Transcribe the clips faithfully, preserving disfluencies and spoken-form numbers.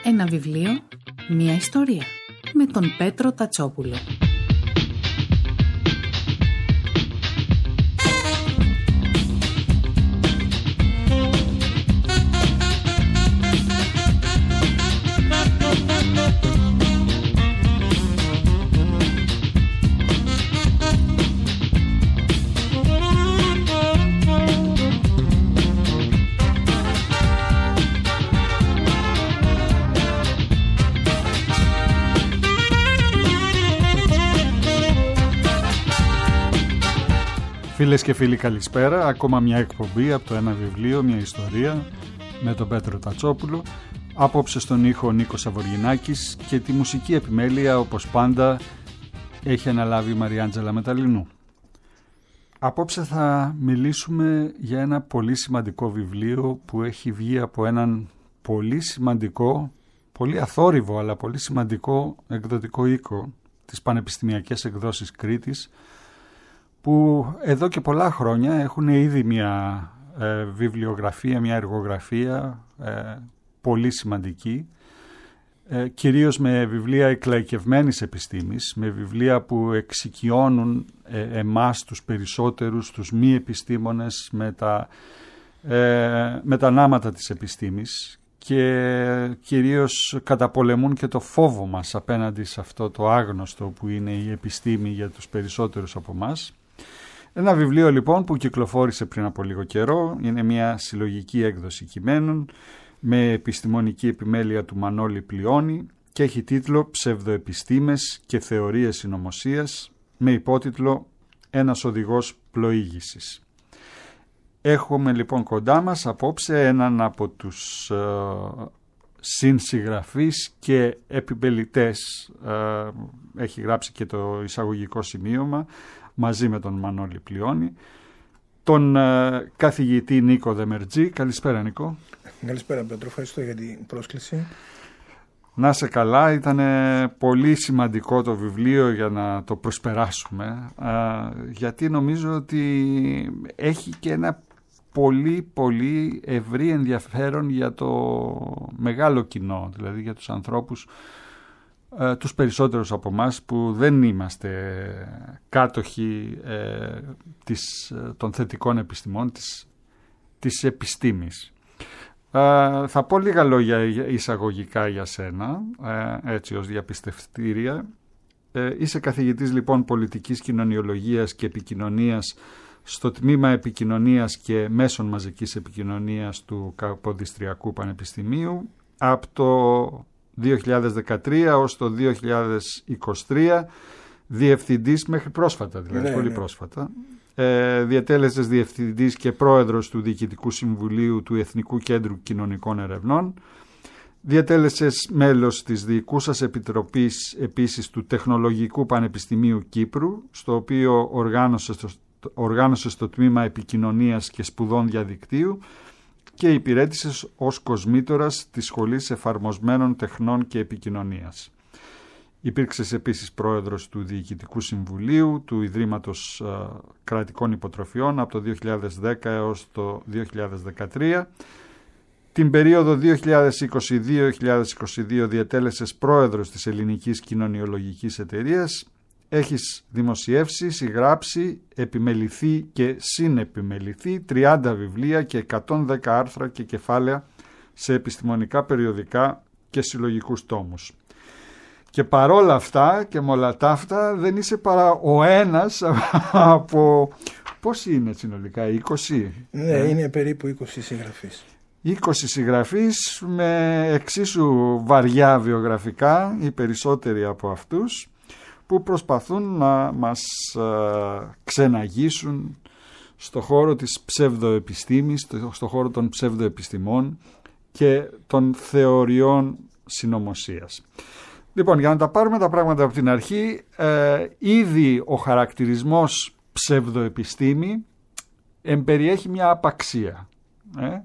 Ένα βιβλίο, μια ιστορία. Με τον Πέτρο Τατσόπουλο. Φίλες και φίλοι, καλησπέρα. Ακόμα μια εκπομπή από το Ένα βιβλίο, μια ιστορία με τον Πέτρο Τατσόπουλο. Απόψε στον ήχο Νίκος Σαβοργινάκης και τη μουσική επιμέλεια, όπως πάντα, έχει αναλάβει η Μαριάντζελα Μεταλλινού. Απόψε θα μιλήσουμε για ένα πολύ σημαντικό βιβλίο που έχει βγει από έναν πολύ σημαντικό, πολύ αθόρυβο αλλά πολύ σημαντικό εκδοτικό οίκο, τις Πανεπιστημιακές Εκδόσεις Κρήτης, που εδώ και πολλά χρόνια έχουν ήδη μια ε, βιβλιογραφία, μια εργογραφία ε, πολύ σημαντική, ε, κυρίως με βιβλία εκλαϊκευμένης επιστήμης, με βιβλία που εξοικειώνουν ε, εμάς τους περισσότερους, τους μη επιστήμονες, με τα, ε, με τα νάματα της επιστήμης και κυρίως καταπολεμούν και το φόβο μας απέναντι σε αυτό το άγνωστο που είναι η επιστήμη για τους περισσότερους από εμάς. Ένα βιβλίο λοιπόν που κυκλοφόρησε πριν από λίγο καιρό, είναι μια συλλογική έκδοση κειμένων με επιστημονική επιμέλεια του Μανώλη Πλειώνη και έχει τίτλο «Ψευδοεπιστήμες και θεωρίες συνωμοσίας», με υπότιτλο «Ένας οδηγός πλοήγησης». Έχουμε λοιπόν κοντά μας απόψε έναν από τους ε, συνσυγγραφείς και επιμελητές, ε, έχει γράψει και το εισαγωγικό σημείωμα, μαζί με τον Μανώλη Πλειώνη, τον ε, καθηγητή Νίκο Δεμερτζή. Καλησπέρα, Νίκο. Καλησπέρα, Πέτρο. Ευχαριστώ για την πρόσκληση. Να σε καλά. Ήταν πολύ σημαντικό το βιβλίο για να το προσπεράσουμε, ε, γιατί νομίζω ότι έχει και ένα πολύ πολύ ευρύ ενδιαφέρον για το μεγάλο κοινό, δηλαδή για τους ανθρώπους, τους περισσότερους από εμάς που δεν είμαστε κάτοχοι ε, της, των θετικών επιστημών, της, της επιστήμης. Ε, θα πω λίγα λόγια εισαγωγικά για σένα, ε, έτσι ως διαπιστευτήρια. Ε, είσαι καθηγητής λοιπόν πολιτικής κοινωνιολογίας και επικοινωνίας στο τμήμα επικοινωνίας και μέσων μαζικής επικοινωνίας του Καποδιστριακού Πανεπιστημίου από το δύο χιλιάδες δεκατρία ως το δύο χιλιάδες είκοσι τρία, διευθυντής μέχρι πρόσφατα, δηλαδή ναι, πολύ ναι. πρόσφατα. Ε, διατέλεσες διευθυντής και πρόεδρος του Διοικητικού Συμβουλίου του Εθνικού Κέντρου Κοινωνικών Ερευνών. Διατέλεσες μέλος της Διοικούσας Επιτροπής επίσης του Τεχνολογικού Πανεπιστημίου Κύπρου, στο οποίο οργάνωσες το, οργάνωσες το τμήμα επικοινωνίας και σπουδών διαδικτύου και υπηρέτησες ως κοσμήτορας της Σχολής Εφαρμοσμένων Τεχνών και Επικοινωνίας. Υπήρξες επίσης πρόεδρος του Διοικητικού Συμβουλίου του Ιδρύματος uh, Κρατικών Υποτροφιών από το δύο χιλιάδες δέκα έως το δύο χιλιάδες δεκατρία. Την περίοδο δύο χιλιάδες είκοσι δύο με δύο χιλιάδες είκοσι δύο διατέλεσες πρόεδρος της Ελληνικής Κοινωνιολογικής Εταιρείας. Έχεις δημοσιεύσει, συγγράψει, επιμεληθεί και συνεπιμεληθεί τριάντα βιβλία και εκατόν δέκα άρθρα και κεφάλαια σε επιστημονικά περιοδικά και συλλογικούς τόμους. Και παρόλα αυτά και με όλα τα αυτά δεν είσαι παρά ο ένας από... Πώς είναι συνολικά, είκοσι? Ναι, ε? είναι περίπου είκοσι συγγραφείς. είκοσι συγγραφείς με εξίσου βαριά βιογραφικά, οι περισσότεροι από αυτούς, που προσπαθούν να μας ε, ξεναγήσουν στο χώρο της ψευδοεπιστήμης, στο χώρο των ψευδοεπιστημών και των θεωριών συνωμοσίας. Λοιπόν, για να τα πάρουμε τα πράγματα από την αρχή, ε, ήδη ο χαρακτηρισμός ψευδοεπιστήμη εμπεριέχει μια απαξία. Ε?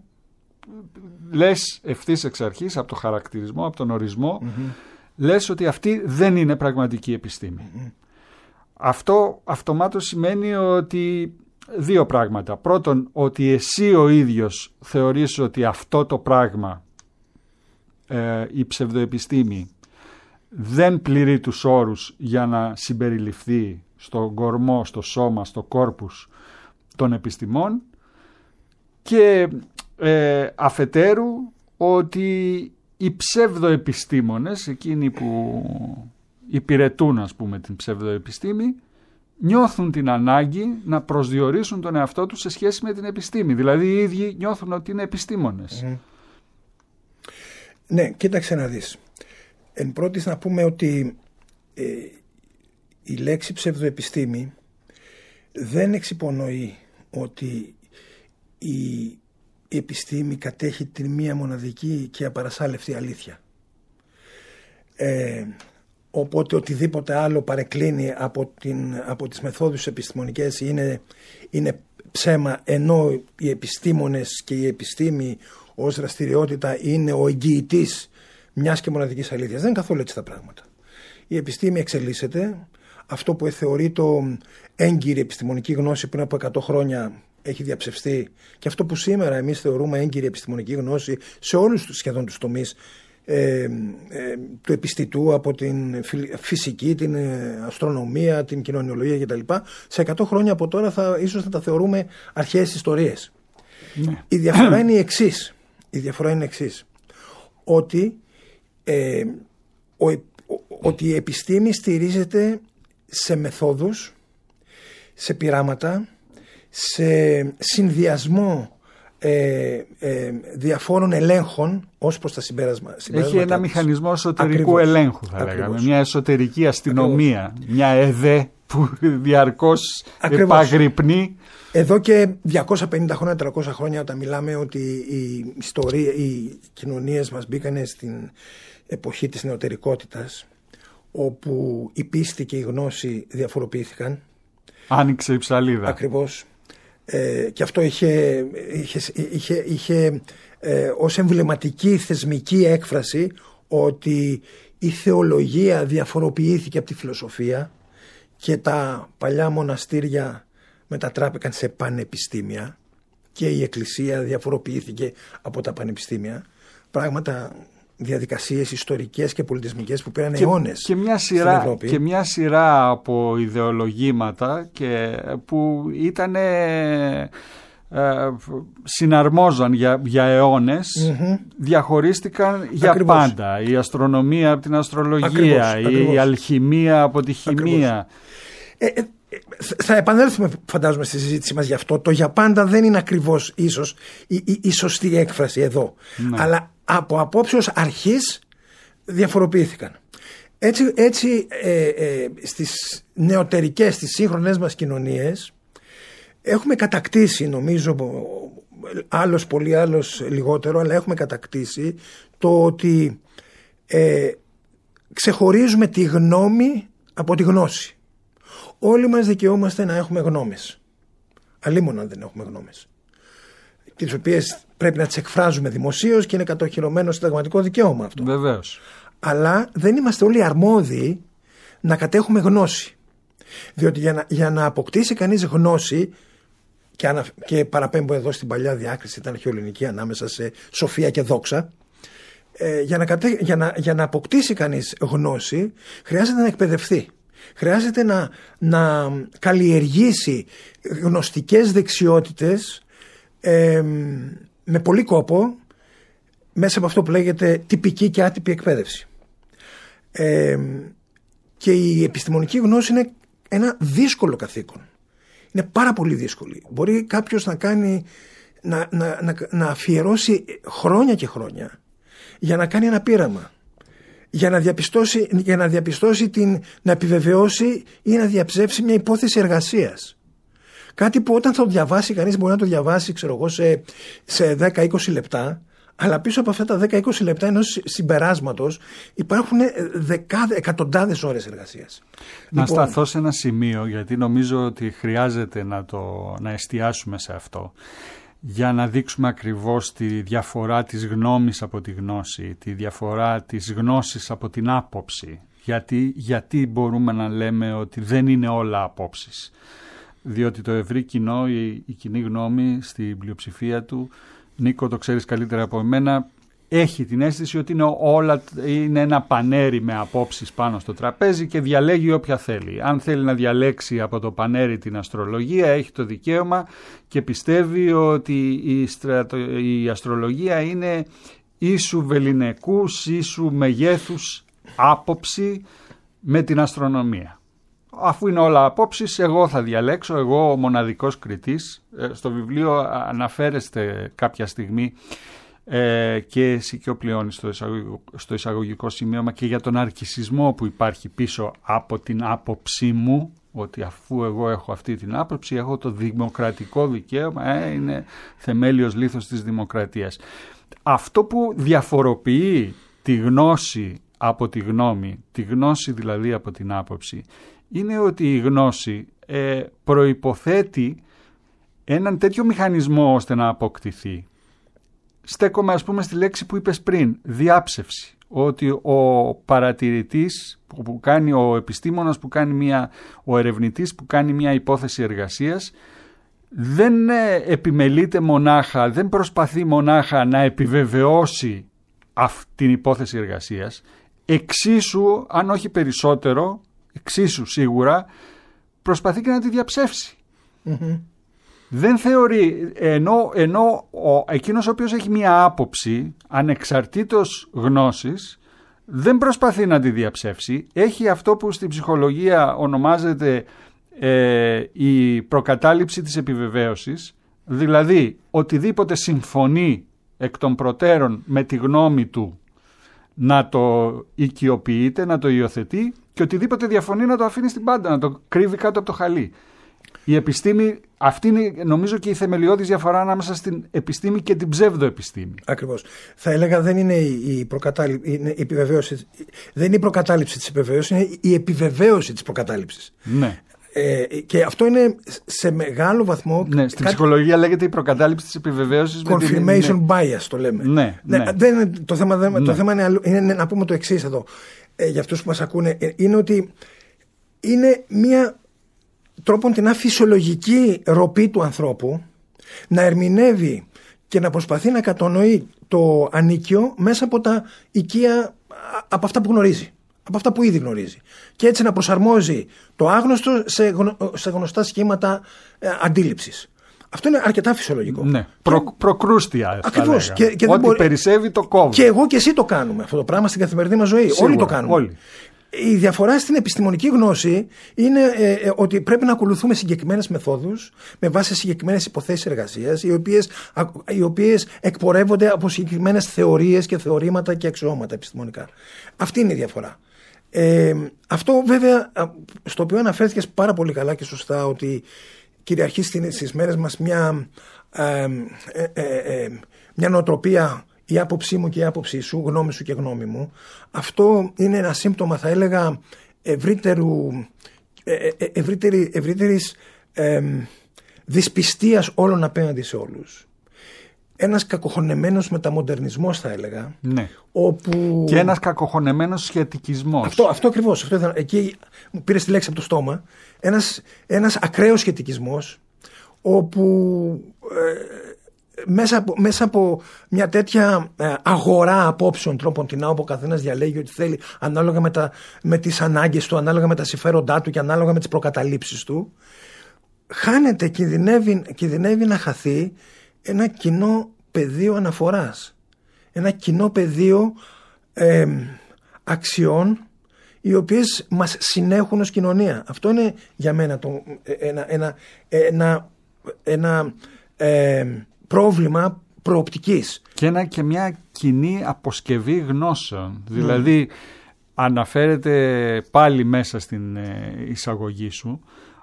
Λες ευθύς εξ αρχής από το χαρακτηρισμό, από τον ορισμό, mm-hmm. λες ότι αυτή δεν είναι πραγματική επιστήμη. Mm-hmm. Αυτό αυτομάτως σημαίνει ότι δύο πράγματα. Πρώτον, ότι εσύ ο ίδιος θεωρείς ότι αυτό το πράγμα ε, η ψευδοεπιστήμη δεν πληρεί τους όρους για να συμπεριληφθεί στον κορμό, στο σώμα, στο κόρπους των επιστημών, και ε, αφετέρου ότι οι ψευδοεπιστήμονες, εκείνοι που υπηρετούν ας πούμε την ψευδοεπιστήμη, νιώθουν την ανάγκη να προσδιορίσουν τον εαυτό τους σε σχέση με την επιστήμη. Δηλαδή οι ίδιοι νιώθουν ότι είναι επιστήμονες. Mm. Ναι, κοίταξε να δεις. Εν πρώτης να πούμε ότι ε, η λέξη ψευδοεπιστήμη δεν εξυπονοεί ότι η, η επιστήμη κατέχει την μία μοναδική και απαρασάλευτη αλήθεια. Ε, οπότε οτιδήποτε άλλο παρεκκλίνει από, την, από τις μεθόδους επιστημονικές είναι, είναι ψέμα, ενώ οι επιστήμονες και η επιστήμη ως δραστηριότητα είναι ο εγγυητής μιας και μοναδικής αλήθειας. Δεν είναι καθόλου έτσι τα πράγματα. Η επιστήμη εξελίσσεται. Αυτό που θεωρεί το έγκυρη επιστημονική γνώση πριν από εκατό χρόνια έχει διαψευστεί, και αυτό που σήμερα εμείς θεωρούμε έγκυρη επιστημονική γνώση σε όλους τους σχεδόν τους τομείς ε, ε, του επιστητού, από την φυσική, την αστρονομία, την κοινωνιολογία κτλ. Σε εκατό χρόνια από τώρα θα, ίσως θα τα θεωρούμε αρχαίες ιστορίες. Ναι. Η διαφορά είναι η εξής. Η διαφορά είναι εξής. Ότι, ε, ο, ο, ότι η επιστήμη στηρίζεται σε μεθόδους, σε πειράματα, σε συνδυασμό ε, ε, διαφόρων ελέγχων ως προς τα συμπέρασμα. Έχει ένα της. μηχανισμό εσωτερικού Ακριβώς. ελέγχου, θα Ακριβώς. λέγαμε. Μια εσωτερική αστυνομία. Ακριβώς. Μια ΕΔΕ που διαρκώς επαγρυπνεί. Εδώ και διακόσια πενήντα χρόνια, τριακόσια χρόνια, όταν μιλάμε ότι η ιστορία, οι κοινωνίες μας μπήκαν στην εποχή της νεωτερικότητας, όπου η πίστη και η γνώση διαφοροποιήθηκαν. Άνοιξε η ψαλίδα. Ακριβώς. Ε, και αυτό είχε, είχε, είχε, είχε ε, ως εμβληματική θεσμική έκφραση ότι η θεολογία διαφοροποιήθηκε από τη φιλοσοφία και τα παλιά μοναστήρια μετατράπηκαν σε πανεπιστήμια και η Εκκλησία διαφοροποιήθηκε από τα πανεπιστήμια. Πράγματα, διαδικασίες ιστορικές και πολιτισμικές που πήραν αιώνες και μια σειρά, στην Ευρώπη. Και μια σειρά από ιδεολογήματα και που ήταν ε, συναρμόζαν για, για αιώνες, mm-hmm. διαχωρίστηκαν για Ακριβώς. πάντα. Η αστρονομία από την αστρολογία, Ακριβώς. η Ακριβώς. αλχημία από τη χημεία. Ε, ε, θα επανέλθουμε φαντάζομαι στη συζήτηση μας γι' αυτό. Το για πάντα δεν είναι ακριβώς ίσως η, η, η σωστή έκφραση εδώ. Ναι. Αλλά από απόψεως αρχής διαφοροποιήθηκαν. Έτσι, έτσι ε, ε, στις νεωτερικές, στις σύγχρονες μας κοινωνίες έχουμε κατακτήσει, νομίζω άλλος πολύ άλλος λιγότερο, αλλά έχουμε κατακτήσει το ότι ε, ξεχωρίζουμε τη γνώμη από τη γνώση. Όλοι μας δικαιούμαστε να έχουμε γνώμες. Αλλήμον αν δεν έχουμε γνώμες. Τις οποίες πρέπει να τις εκφράζουμε δημοσίως και είναι κατοχυρωμένο συνταγματικό δικαίωμα αυτό. Βεβαίως. Αλλά δεν είμαστε όλοι αρμόδιοι να κατέχουμε γνώση. Διότι για να, για να αποκτήσει κανείς γνώση, και, ανα, και παραπέμπω εδώ στην παλιά διάκριση, ήταν αρχαιοελληνική ανάμεσα σε σοφία και δόξα, ε, για, να κατε, για, να, για να αποκτήσει κανείς γνώση χρειάζεται να εκπαιδευτεί. Χρειάζεται να, να καλλιεργήσει γνωστικές δεξιότητες ε, με πολύ κόπο μέσα από αυτό που λέγεται τυπική και άτυπη εκπαίδευση. Ε, και η επιστημονική γνώση είναι ένα δύσκολο καθήκον. Είναι πάρα πολύ δύσκολη. Μπορεί κάποιος να κάνει, να, να, να, να αφιερώσει χρόνια και χρόνια για να κάνει ένα πείραμα. Για να διαπιστώσει, για να, διαπιστώσει την, να επιβεβαιώσει ή να διαψεύσει μια υπόθεση εργασίας. Κάτι που όταν θα το διαβάσει κανείς μπορεί να το διαβάσει ξέρω εγώ, σε, σε δέκα με είκοσι λεπτά, αλλά πίσω από αυτά τα δέκα με είκοσι λεπτά ενός συμπεράσματος υπάρχουν δεκάδες, εκατοντάδες ώρες εργασίας. Να λοιπόν, σταθώ σε ένα σημείο, γιατί νομίζω ότι χρειάζεται να, το, να εστιάσουμε σε αυτό, για να δείξουμε ακριβώς τη διαφορά της γνώμης από τη γνώση, τη διαφορά της γνώσης από την άποψη. Γιατί, γιατί μπορούμε να λέμε ότι δεν είναι όλα απόψεις. Διότι το ευρύ κοινό, η, η κοινή γνώμη στην πλειοψηφία του, Νίκο το ξέρεις καλύτερα από εμένα, έχει την αίσθηση ότι είναι, όλα, είναι ένα πανέρι με απόψεις πάνω στο τραπέζι και διαλέγει όποια θέλει. Αν θέλει να διαλέξει από το πανέρι την αστρολογία, έχει το δικαίωμα και πιστεύει ότι η, στρατο, η αστρολογία είναι ίσου βεληνικούς, ίσου μεγέθους άποψη με την αστρονομία. Αφού είναι όλα απόψεις, εγώ θα διαλέξω, εγώ ο μοναδικός κριτής. Στο βιβλίο αναφέρεστε κάποια στιγμή ε, και εσύ και ο Πλεώνης στο εισαγωγικό, στο εισαγωγικό σημείωμα και για τον αρκισισμό που υπάρχει πίσω από την άποψή μου, ότι αφού εγώ έχω αυτή την άποψη, έχω το δημοκρατικό δικαίωμα, ε, είναι θεμέλιος λίθος της δημοκρατίας. Αυτό που διαφοροποιεί τη γνώση από τη γνώμη, τη γνώση δηλαδή από την άποψη, είναι ότι η γνώση ε, προϋποθέτει έναν τέτοιο μηχανισμό ώστε να αποκτηθεί. Στέκομαι ας πούμε στη λέξη που είπες πριν, διάψευση. Ότι ο παρατηρητής, που κάνει, ο επιστήμονας που κάνει μια, ο ερευνητής που κάνει μια υπόθεση εργασίας, δεν επιμελείται μονάχα, δεν προσπαθεί μονάχα να επιβεβαιώσει αυτή την υπόθεση εργασίας, εξίσου, αν όχι περισσότερο, εξίσου σίγουρα, προσπαθεί και να τη διαψεύσει. Mm-hmm. Δεν θεωρεί, ενώ, ενώ ο, εκείνος ο οποίος έχει μία άποψη, ανεξαρτήτως γνώσης, δεν προσπαθεί να τη διαψεύσει, έχει αυτό που στην ψυχολογία ονομάζεται ε, η προκατάληψη της επιβεβαίωσης, δηλαδή οτιδήποτε συμφωνεί εκ των προτέρων με τη γνώμη του να το οικειοποιείται, να το υιοθετεί και οτιδήποτε διαφωνεί να το αφήνει στην πάντα, να το κρύβει κάτω από το χαλί. Η επιστήμη, αυτή είναι νομίζω και η θεμελιώδης διαφορά ανάμεσα στην επιστήμη και την ψεύδοεπιστήμη. Ακριβώς. Θα έλεγα δεν είναι η, προκατάληψη, είναι η επιβεβαίωση, δεν είναι η προκατάληψη της επιβεβαίωσης, είναι η επιβεβαίωση της προκατάληψης. Ναι. Ε, και αυτό είναι σε μεγάλο βαθμό. Ναι, στην κάτι... ψυχολογία λέγεται η προκατάληψη της επιβεβαίωσης. Confirmation την... bias το λέμε. Ναι, ναι. Ναι, δεν είναι, το θέμα, δεν, ναι. το θέμα είναι, είναι να πούμε το εξής εδώ. Ε, για αυτούς που μας ακούνε, ε, είναι ότι είναι μία τρόπον την φυσιολογική ροπή του ανθρώπου να ερμηνεύει και να προσπαθεί να κατανοεί το ανίκιο μέσα από τα οικεία, από αυτά που γνωρίζει, από αυτά που ήδη γνωρίζει, και έτσι να προσαρμόζει το άγνωστο σε, γνω, σε γνωστά σχήματα ε, αντίληψης. Αυτό είναι αρκετά φυσιολογικό. Ναι. Προ, και... Προκρούστια. Ακριβώς. Και, και Ό,τι μπορεί... περισσεύει το κόβει. Και εγώ και εσύ το κάνουμε αυτό το πράγμα στην καθημερινή μας ζωή. Σίγουρα, όλοι το κάνουμε. Όλοι. Η διαφορά στην επιστημονική γνώση είναι ε, ε, ότι πρέπει να ακολουθούμε συγκεκριμένες μεθόδους με βάση συγκεκριμένες υποθέσεις εργασίας, οι οποίες, α, οι οποίες εκπορεύονται από συγκεκριμένες θεωρίες και θεωρήματα και αξιώματα επιστημονικά. Αυτή είναι η διαφορά. Ε, αυτό βέβαια, στο οποίο αναφέρθηκες πάρα πολύ καλά και σωστά, ότι κυριαρχεί στις μέρες μας μια, ε, ε, ε, ε, μια νοοτροπία, η άποψή μου και η άποψή σου, γνώμη σου και γνώμη μου. Αυτό είναι ένα σύμπτωμα, θα έλεγα, ευρύτερου, ε, ε, ευρύτερη, ευρύτερης ε, δυσπιστίας όλων απέναντι σε όλους. Ένας κακοχωνεμένος μεταμοντερνισμός, θα έλεγα. Ναι. Όπου... Και ένας κακοχωνεμένος σχετικισμός. Αυτό, αυτό ακριβώς. Αυτό ήταν, εκεί μου πήρες τη λέξη από το στόμα. Ένας, ένας ακραίος σχετικισμός, όπου ε, μέσα, από, μέσα από μια τέτοια ε, αγορά απόψεων, τρόπον την όπου ο καθένας διαλέγει ό,τι θέλει, ανάλογα με, τα, με τις ανάγκες του, ανάλογα με τα συμφέροντά του και ανάλογα με τις προκαταλήψεις του, χάνεται, κινδυνεύει, κινδυνεύει να χαθεί ένα κοινό πεδίο αναφοράς, ένα κοινό πεδίο ε, αξιών, οι οποίες μας συνέχουν ως κοινωνία. Αυτό είναι για μένα το, ένα, ένα, ένα, ένα ε, πρόβλημα προοπτικής. Και, ένα, και μια κοινή αποσκευή γνώσεων. Mm. Δηλαδή αναφέρεται πάλι μέσα στην εισαγωγή σου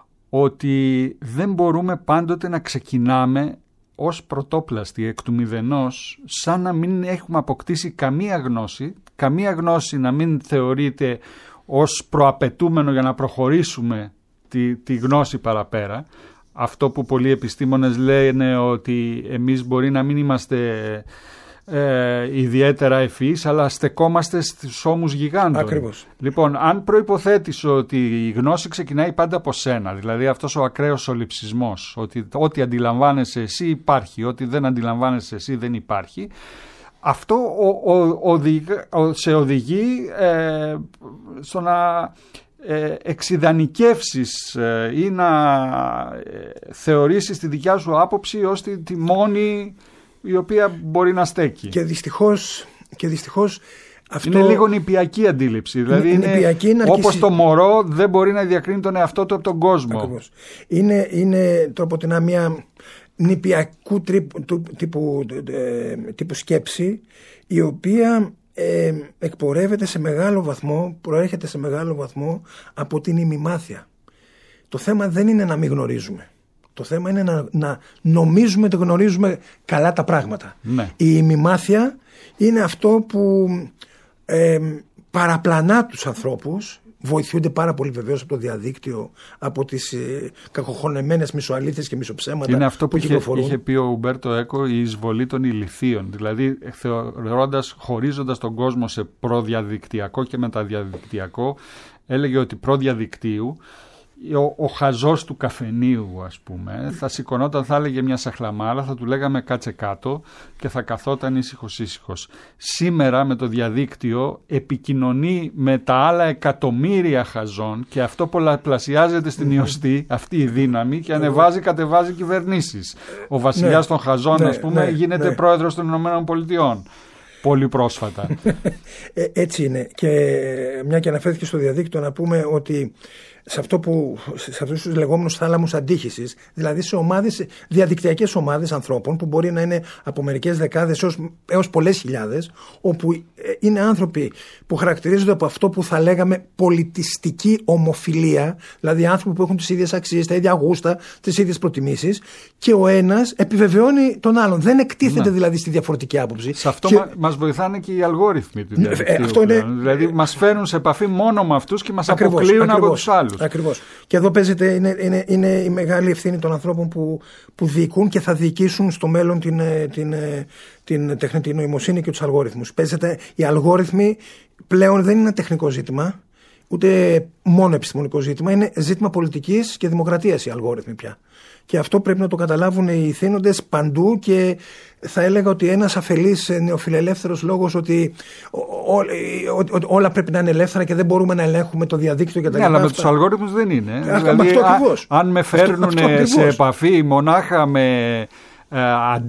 ότι δεν μπορούμε πάντοτε να ξεκινάμε ως πρωτόπλαστοι εκ του μηδενός, σαν να μην έχουμε αποκτήσει καμία γνώση, καμία γνώση να μην θεωρείται ως προαπαιτούμενο για να προχωρήσουμε τη, τη γνώση παραπέρα. Αυτό που πολλοί επιστήμονες λένε ότι εμείς μπορεί να μην είμαστε ε, ιδιαίτερα ευφυείς, αλλά στεκόμαστε στους ώμους γιγάντων. Ακριβώς. Λοιπόν, αν προϋποθέτεις ότι η γνώση ξεκινάει πάντα από σένα, δηλαδή αυτός ο ακραίος σολιψισμός, ότι ό,τι αντιλαμβάνεσαι εσύ υπάρχει, ό,τι δεν αντιλαμβάνεσαι εσύ δεν υπάρχει, αυτό ο, ο, οδηγ, ο, σε οδηγεί ε, στο να ε, εξιδανικεύσεις ε, ή να ε, θεωρήσεις τη δικιά σου άποψη ως τη, τη μόνη η οποία μπορεί να στέκει. Και δυστυχώς, και δυστυχώς αυτό... Είναι λίγο νηπιακή αντίληψη. Δηλαδή είναι, νηπιακή, είναι όπως αρκισι... το μωρό δεν μπορεί να διακρίνει τον εαυτό του από τον κόσμο. Ακριβώς. Είναι, είναι τρόποτινά μια νηπιακού τύπου, τύπου, τύπου σκέψη, η οποία ε, εκπορεύεται σε μεγάλο βαθμό, προέρχεται σε μεγάλο βαθμό από την ημιμάθεια. Το θέμα δεν είναι να μην γνωρίζουμε. Το θέμα είναι να, να νομίζουμε ότι γνωρίζουμε καλά τα πράγματα. Ναι. Η ημιμάθεια είναι αυτό που ε, παραπλανά τους ανθρώπους. Βοηθούνται πάρα πολύ βεβαίως από το διαδίκτυο, από τις ε, κακοχωνεμένες μισοαλήθειες και μισοψέματα. Είναι αυτό που, που είχε, είχε πει ο Ουμπέρτο Έκο, η εισβολή των ηλιθείων. Δηλαδή θεωρώντας, χωρίζοντας τον κόσμο σε προδιαδικτυακό και μεταδιαδικτυακό, έλεγε ότι προδιαδικτύου ο, ο χαζός του καφενείου, ας πούμε, θα σηκωνόταν, θα έλεγε μια σαχλαμάρα, θα του λέγαμε κάτσε κάτω και θα καθόταν ήσυχος ήσυχος. Σήμερα με το διαδίκτυο επικοινωνεί με τα άλλα εκατομμύρια χαζών και αυτό πολλαπλασιάζεται στην ιωστή αυτή η δύναμη και ανεβάζει, κατεβάζει κυβερνήσεις. Ο βασιλιάς των χαζών, ας πούμε, γίνεται πρόεδρος των Ηνωμένων Πολιτειών. Πολύ πρόσφατα. ε, έτσι είναι. Και μια και αναφέρθηκε στο διαδίκτυο, να πούμε ότι σε, αυτό που, σε αυτούς τους λεγόμενους θάλαμους αντίχησης, δηλαδή σε ομάδες, διαδικτυακές ομάδες ανθρώπων που μπορεί να είναι από μερικές δεκάδες έως, έως πολλές χιλιάδες, όπου είναι άνθρωποι που χαρακτηρίζονται από αυτό που θα λέγαμε πολιτιστική ομοφιλία, δηλαδή άνθρωποι που έχουν τις ίδιες αξίες, τα ίδια γούστα, τις ίδιες προτιμήσεις, και ο ένας επιβεβαιώνει τον άλλον. Δεν εκτίθεται, ναι, δηλαδή στη διαφορετική άποψη. Σε αυτό και... μας βοηθάνε και οι αλγόριθμοι του διαδικτύου. Αυτό είναι... Δηλαδή μας φέρνουν σε επαφή μόνο με αυτούς και μας ακριβώς, αποκλείουν ακριβώς, από τους άλλους. Ακριβώς. Και εδώ παίζεται, είναι, είναι, είναι η μεγάλη ευθύνη των ανθρώπων που, που διοικούν και θα διοικήσουν στο μέλλον την, την, την τεχνητή νοημοσύνη και τους αλγόριθμους. Παίζεται, οι αλγόριθμοι πλέον δεν είναι ένα τεχνικό ζήτημα, ούτε μόνο επιστημονικό ζήτημα, είναι ζήτημα πολιτικής και δημοκρατίας οι αλγόριθμοι πια. Και αυτό πρέπει να το καταλάβουν οι ηθήνοντες παντού, και θα έλεγα ότι ένας αφελής νεοφιλελεύθερος λόγος ότι ό, ό, ό, όλα πρέπει να είναι ελεύθερα και δεν μπορούμε να ελέγχουμε το διαδίκτυο και τα λοιπά. Ναι, αλλά με τους αλγόριθμους δεν είναι. Αυτό, δηλαδή, αυτό α, αν με φέρνουν σε επαφή μονάχα με ε,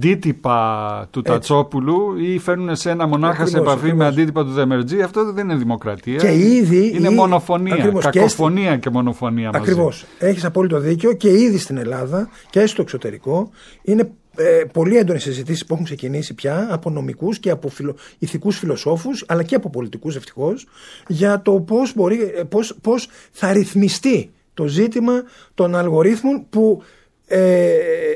αντίτυπα του έτσι. Τατσόπουλου, ή φέρνουν σε ένα μονάχα ακριβώς, σε επαφή ακριβώς. με αντίτυπα του Δεμερτζή, αυτό δεν είναι δημοκρατία. Και ήδη, είναι ή, μονοφωνία. Ακριβώς, κακοφωνία και, και μονοφωνία μαζί. Ακριβώς. Έχεις απόλυτο δίκιο, και ήδη στην Ελλάδα και στο εξωτερικό είναι ε, πολύ έντονες συζητήσεις που έχουν ξεκινήσει πια από νομικούς και από φιλο, ηθικούς φιλοσόφους, αλλά και από πολιτικούς ευτυχώς, για το πώς, μπορεί, πώς, πώς θα ρυθμιστεί το ζήτημα των αλγορίθμων που, ε,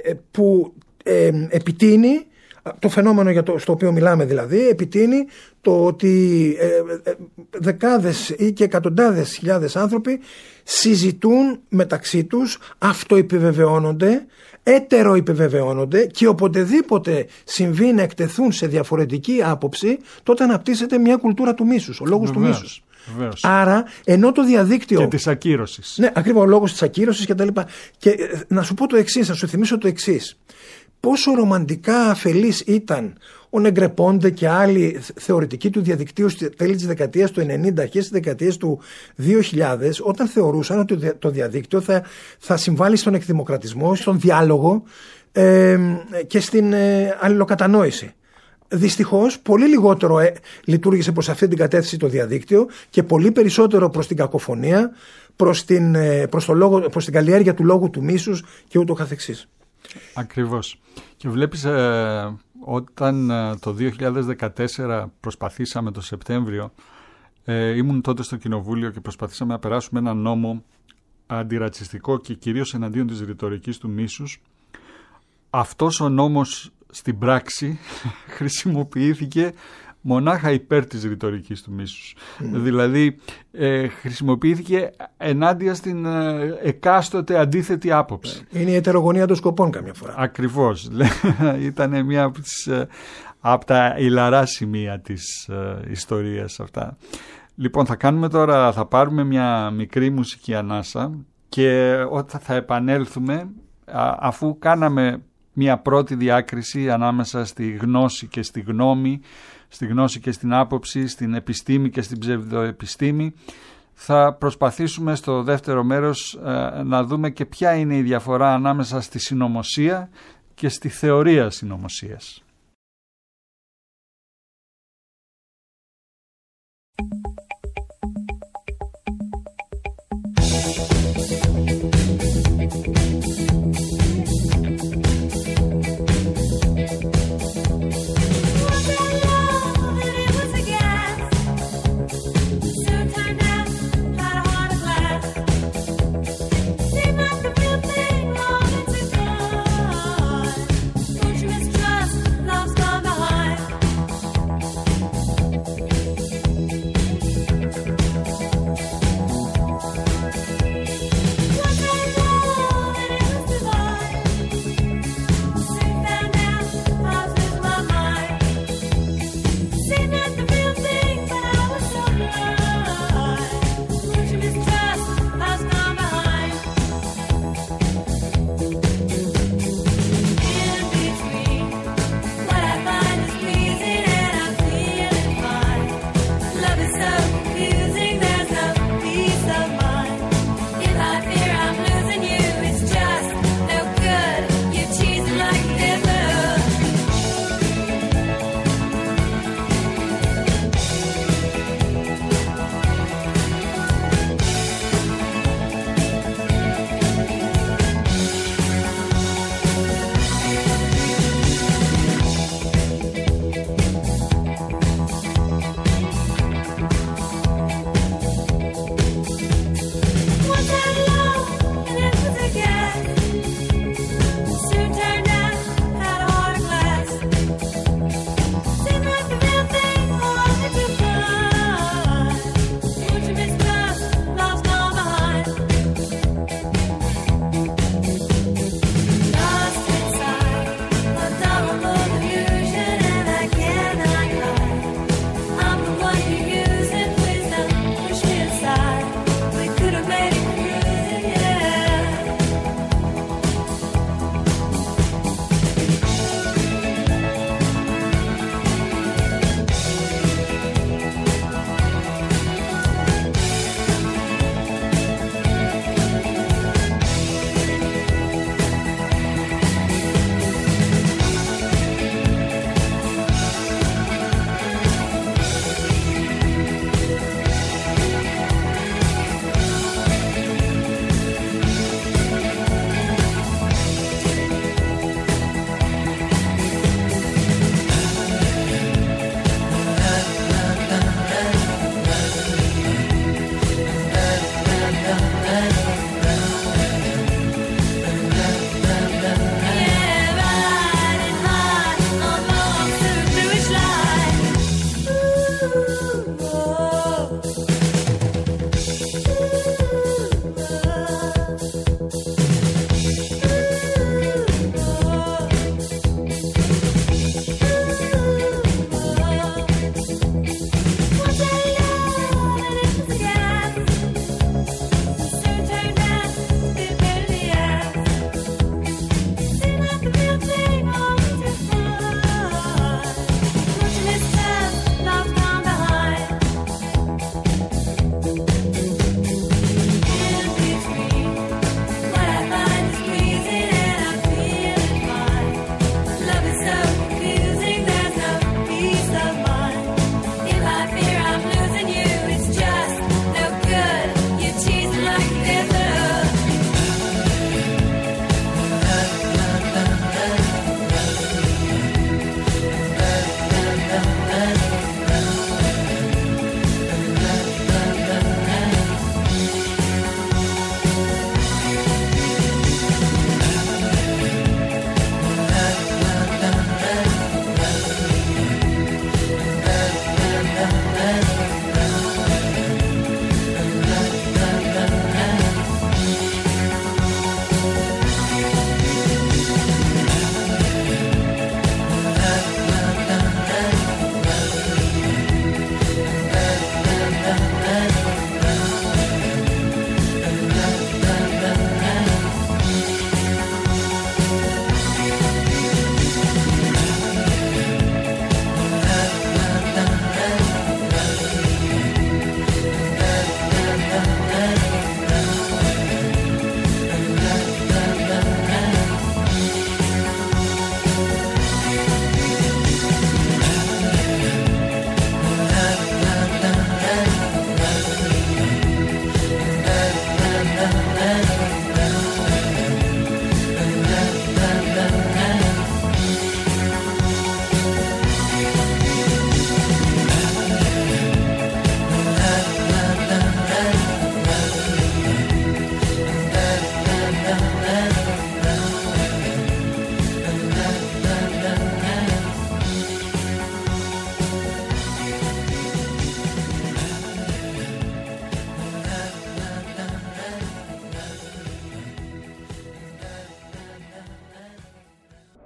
που ε, επιτείνει το φαινόμενο για το, στο οποίο μιλάμε, δηλαδή επιτείνει το ότι ε, ε, δεκάδες ή και εκατοντάδες χιλιάδες άνθρωποι συζητούν μεταξύ τους, αυτοεπιβεβαιώνονται, έτεροεπιβεβαιώνονται, και οποτεδήποτε συμβεί να εκτεθούν σε διαφορετική άποψη, τότε αναπτύσσεται μια κουλτούρα του μίσους, ο λόγος Βεβαίως. του μίσους. Βεβαίως. Άρα, ενώ το διαδίκτυο. Και της ακύρωσης. Ναι, ακριβώς, ο λόγος της ακύρωσης κτλ. Και, και να σου πω το εξής, να σου θυμίσω το εξής. Πόσο ρομαντικά αφελής ήταν ο Νεγκρεπόντε και άλλοι θεωρητικοί του διαδικτύου στη τέλη της δεκαετίας του ενενήντα, αρχές της δεκαετίας του δύο χιλιάδες, όταν θεωρούσαν ότι το διαδίκτυο θα, θα συμβάλλει στον εκδημοκρατισμό, στον διάλογο ε, και στην ε, αλληλοκατανόηση. Δυστυχώς, πολύ λιγότερο ε, λειτουργήσε προς αυτή την κατεύθυνση το διαδίκτυο και πολύ περισσότερο προς την κακοφωνία, προς την, ε, προς το λόγο, προς την καλλιέργεια του λόγου του μίσους και ούτω καθεξής. Ακριβώς. Και βλέπεις, ε, όταν ε, το δύο χιλιάδες δεκατέσσερα προσπαθήσαμε το Σεπτέμβριο, ε, ήμουν τότε στο Κοινοβούλιο και προσπαθήσαμε να περάσουμε ένα νόμο αντιρατσιστικό και κυρίως εναντίον της ρητορικής του μίσους. Αυτός ο νόμος στην πράξη χρησιμοποιήθηκε μονάχα υπέρ της ρητορικής του μίσους. Mm. Δηλαδή ε, χρησιμοποιήθηκε ενάντια στην ε, εκάστοτε αντίθετη άποψη. Είναι η ετερογωνία των σκοπών καμιά φορά. Ακριβώς. Ήταν μία από, τις, ε, από τα ηλαρά σημεία της ε, ιστορίας αυτά. Λοιπόν, θα κάνουμε τώρα, θα πάρουμε μια μικρή μουσική ανάσα και όταν θα επανέλθουμε, α, αφού κάναμε μια πρώτη διάκριση ανάμεσα στη γνώση και στη γνώμη, στη γνώση και στην άποψη, στην επιστήμη και στην ψευδοεπιστήμη. Θα προσπαθήσουμε στο δεύτερο μέρος ε, να δούμε και ποια είναι η διαφορά ανάμεσα στη συνωμοσία και στη θεωρία συνωμοσίας. Don't you mistrust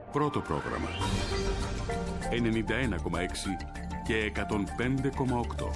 Πρώτο πρόγραμμα ενενήντα ένα κόμμα έξι και εκατόν πέντε κόμμα οκτώ.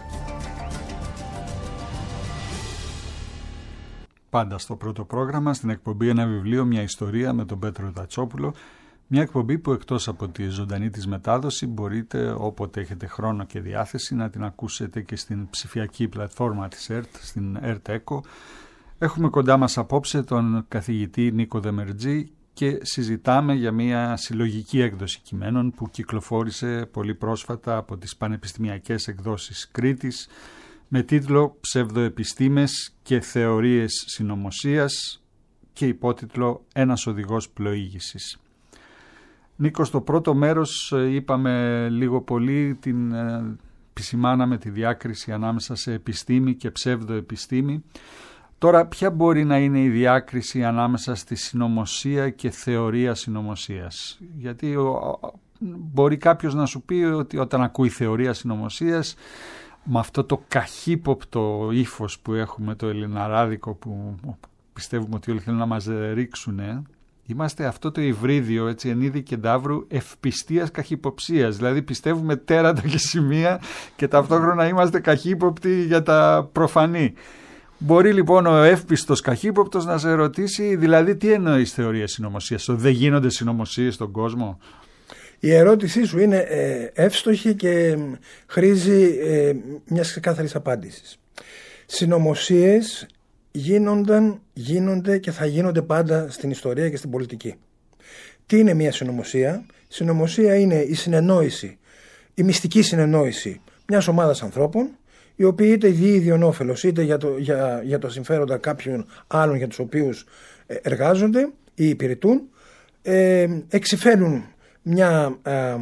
Πάντα στο πρώτο πρόγραμμα, στην εκπομπή «Ένα βιβλίο, μια ιστορία» με τον Πέτρο Τατσόπουλο. Μια εκπομπή που εκτός από τη ζωντανή της μετάδοση μπορείτε όποτε έχετε χρόνο και διάθεση να την ακούσετε και στην ψηφιακή πλατφόρμα της ΕΡΤ, στην ΕΡΤ Echo. Έχουμε κοντά μας απόψε τον καθηγητή Νίκο Δεμερτζή και συζητάμε για μια συλλογική έκδοση κειμένων που κυκλοφόρησε πολύ πρόσφατα από τις Πανεπιστημιακές Εκδόσεις Κρήτης με τίτλο «Ψευδοεπιστήμες και θεωρίες συνωμοσίας» και υπότιτλο «Ένας οδηγός πλοήγησης». Νίκο, στο πρώτο μέρος είπαμε λίγο πολύ, την επισημάναμε τη διάκριση ανάμεσα σε επιστήμη και ψευδοεπιστήμη. Τώρα, ποια μπορεί να είναι η διάκριση ανάμεσα στη συνωμοσία και θεωρία συνωμοσίας? Γιατί ο, μπορεί κάποιος να σου πει ότι όταν ακούει θεωρία συνωμοσίας, με αυτό το καχύποπτο ύφος που έχουμε, το ελληναράδικο που πιστεύουμε ότι όλοι θέλουν να μας ρίξουν, είμαστε αυτό το υβρίδιο, έτσι, εν είδη κεντάβρου ευπιστίας καχυποψίας. Δηλαδή πιστεύουμε τέρατα και σημεία και ταυτόχρονα είμαστε καχύποπτοι για τα προφανή. Μπορεί λοιπόν ο εύπιστος καχύποπτος να σε ρωτήσει, δηλαδή τι εννοείς θεωρία συνωμοσίας, ότι δεν γίνονται συνωμοσίες στον κόσμο? Η ερώτησή σου είναι ε, εύστοχη και χρήζει ε, μιας ξεκάθαρης απάντησης. Συνωμοσίες γίνονταν, γίνονται και θα γίνονται πάντα στην ιστορία και στην πολιτική. Τι είναι μια συνωμοσία? Συνωμοσία είναι η συνεννόηση, η μυστική συνεννόηση μιας ομάδας ανθρώπων, οι οποίοι είτε διείδιον όφελος είτε για το, για, για το συμφέροντα κάποιων άλλων για τους οποίους εργάζονται ή υπηρετούν, ε, εξυφαίνουν μια, ε,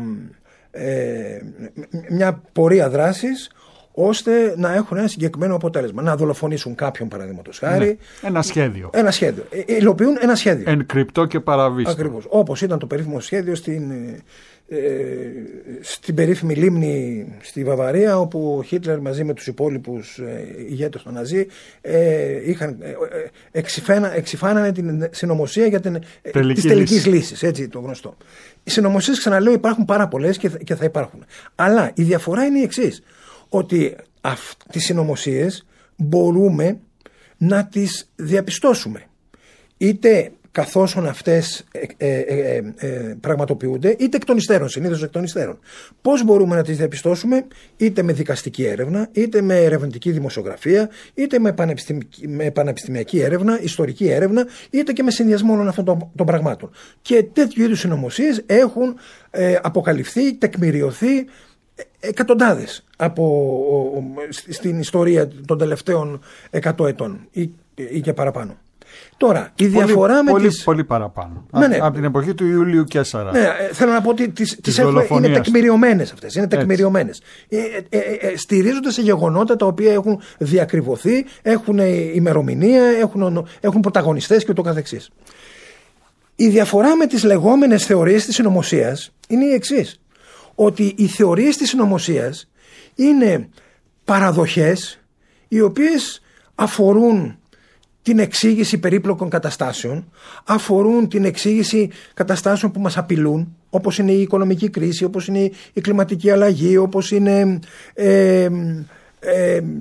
ε, μια πορεία δράσης ώστε να έχουν ένα συγκεκριμένο αποτέλεσμα. Να δολοφονήσουν κάποιον, παραδείγματος χάρη. Ναι, ένα σχέδιο. Ένα σχέδιο. Ε, υλοποιούν ένα σχέδιο. Εν κρυπτό και παραβίστο. Ακριβώς. Όπως ήταν το περίφημο σχέδιο στην, ε, στην περίφημη λίμνη στη Βαβαρία, όπου ο Χίτλερ μαζί με τους υπόλοιπους ε, ηγέτες των Ναζί ε, είχαν, ε, εξυφάνα, εξυφάνανε την συνωμοσία για την, τελική της τελικής λύση. λύσης. Έτσι το γνωστό. Οι συνωμοσίες, ξαναλέω, υπάρχουν πάρα πολλές και, και θα υπάρχουν. Αλλά η διαφορά είναι η εξής. Ότι αυτές τις συνωμοσίες μπορούμε να τις διαπιστώσουμε. Είτε καθώς αυτές ε, ε, ε, ε, πραγματοποιούνται, είτε εκ των υστέρων, συνήθως εκ των υστέρων. Πώς μπορούμε να τις διαπιστώσουμε? Είτε με δικαστική έρευνα, είτε με ερευνητική δημοσιογραφία, είτε με, πανεπιστημιακή, με πανεπιστημιακή έρευνα, ιστορική έρευνα, είτε και με συνδυασμό όλων αυτών των, των πραγμάτων. Και τέτοιου είδους συνωμοσίες έχουν ε, αποκαλυφθεί, τεκμηριωθεί εκατοντάδες από, στην ιστορία των τελευταίων εκατό ετών ή, ή και παραπάνω. Τώρα, η διαφορά πολύ, με πολύ, τις... πολύ παραπάνω. Ναι, ναι. Από την εποχή του Ιουλίου Κέσσαρα. Ναι, θέλω να πω ότι τις, τις έχουμε, είναι τεκμηριωμένες αυτές. Είναι τεκμηριωμένες. Ε, ε, ε, ε, στηρίζονται σε γεγονότα τα οποία έχουν διακριβωθεί, έχουν ημερομηνία, έχουν, έχουν πρωταγωνιστές και ούτω καθεξής. Η διαφορά με τις λεγόμενες θεωρίες της συνωμοσίας είναι η εξής. Ότι οι θεωρίες της συνωμοσίας είναι παραδοχές οι οποίες αφορούν την εξήγηση περίπλοκων καταστάσεων, αφορούν την εξήγηση καταστάσεων που μας απειλούν, όπως είναι η οικονομική κρίση, όπως είναι η κλιματική αλλαγή, όπως είναι ε, ε, ε, ε,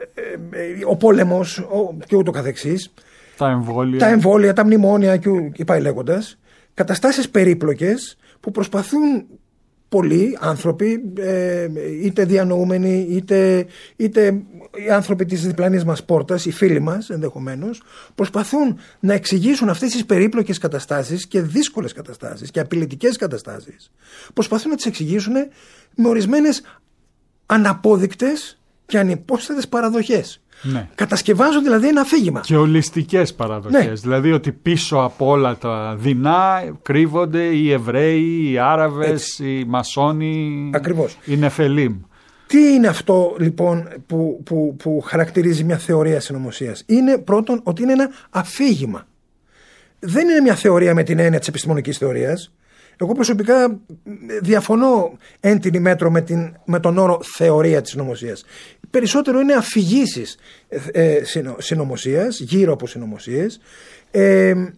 ο πόλεμος ο, και ούτω καθεξής. Τα εμβόλια. Τα εμβόλια, τα μνημόνια και, και πάει λέγοντας. Καταστάσεις περίπλοκες που προσπαθούν πολλοί άνθρωποι, είτε διανοούμενοι, είτε, είτε οι άνθρωποι της διπλανής μας πόρτας, οι φίλοι μας ενδεχομένως, προσπαθούν να εξηγήσουν αυτές τις περίπλοκες καταστάσεις και δύσκολες καταστάσεις και απειλητικές καταστάσεις. Προσπαθούν να τις εξηγήσουν με ορισμένες αναπόδεικτες και ανυπόσθετες παραδοχές. Ναι. Κατασκευάζουν δηλαδή ένα αφήγημα. Και ολιστικές παραδοχές. Ναι. Δηλαδή ότι πίσω από όλα τα δεινά κρύβονται οι Εβραίοι, οι Άραβες, έτσι, οι Μασόνοι, ακριβώς, οι Νεφελίμ. Τι είναι αυτό λοιπόν που, που, που χαρακτηρίζει μια θεωρία συνωμοσίας? Είναι πρώτον ότι είναι ένα αφήγημα. Δεν είναι μια θεωρία με την έννοια της επιστημονικής θεωρίας. Εγώ προσωπικά διαφωνώ εν την ημέτρο με, την, με τον όρο θεωρία της συνωμοσίας. Περισσότερο είναι αφηγήσεις ε, συνωμοσίας, γύρω από συνωμοσίες, ε,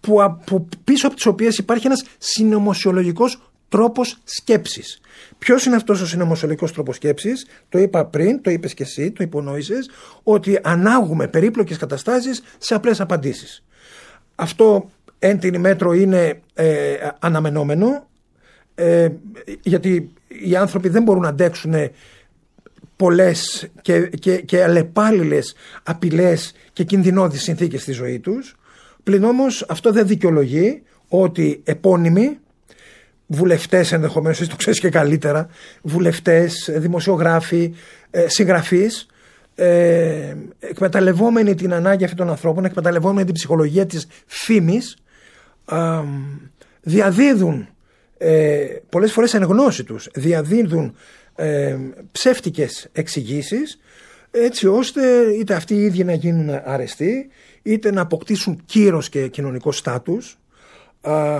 που, που πίσω από τις οποίες υπάρχει ένας συνωμοσιολογικός τρόπος σκέψης. Ποιος είναι αυτός ο συνωμοσιολογικός τρόπος σκέψης? Το είπα πριν, το είπες και εσύ, το υπονόησες, ότι ανάγουμε περίπλοκες καταστάσεις σε απλές απαντήσεις. Αυτό εν την μέτρο είναι ε, αναμενόμενο, ε, γιατί οι άνθρωποι δεν μπορούν να αντέξουν πολλές και, και, και αλλεπάλληλες απειλές και κινδυνώδεις συνθήκες στη ζωή τους. Πλην όμως αυτό δεν δικαιολογεί ότι επώνυμοι βουλευτές, ενδεχομένως εσύ το ξέρεις και καλύτερα, βουλευτές, δημοσιογράφοι, συγγραφείς, ε, εκμεταλλευόμενοι την ανάγκη αυτών των ανθρώπων, εκμεταλλευόμενοι την ψυχολογία της φήμης, ε, διαδίδουν ε, πολλές φορές εν γνώση τους, διαδίδουν ε, ψεύτικες εξηγήσεις, έτσι ώστε είτε αυτοί οι ίδιοι να γίνουν αρεστοί, είτε να αποκτήσουν κύρος και κοινωνικό στάτους, ε,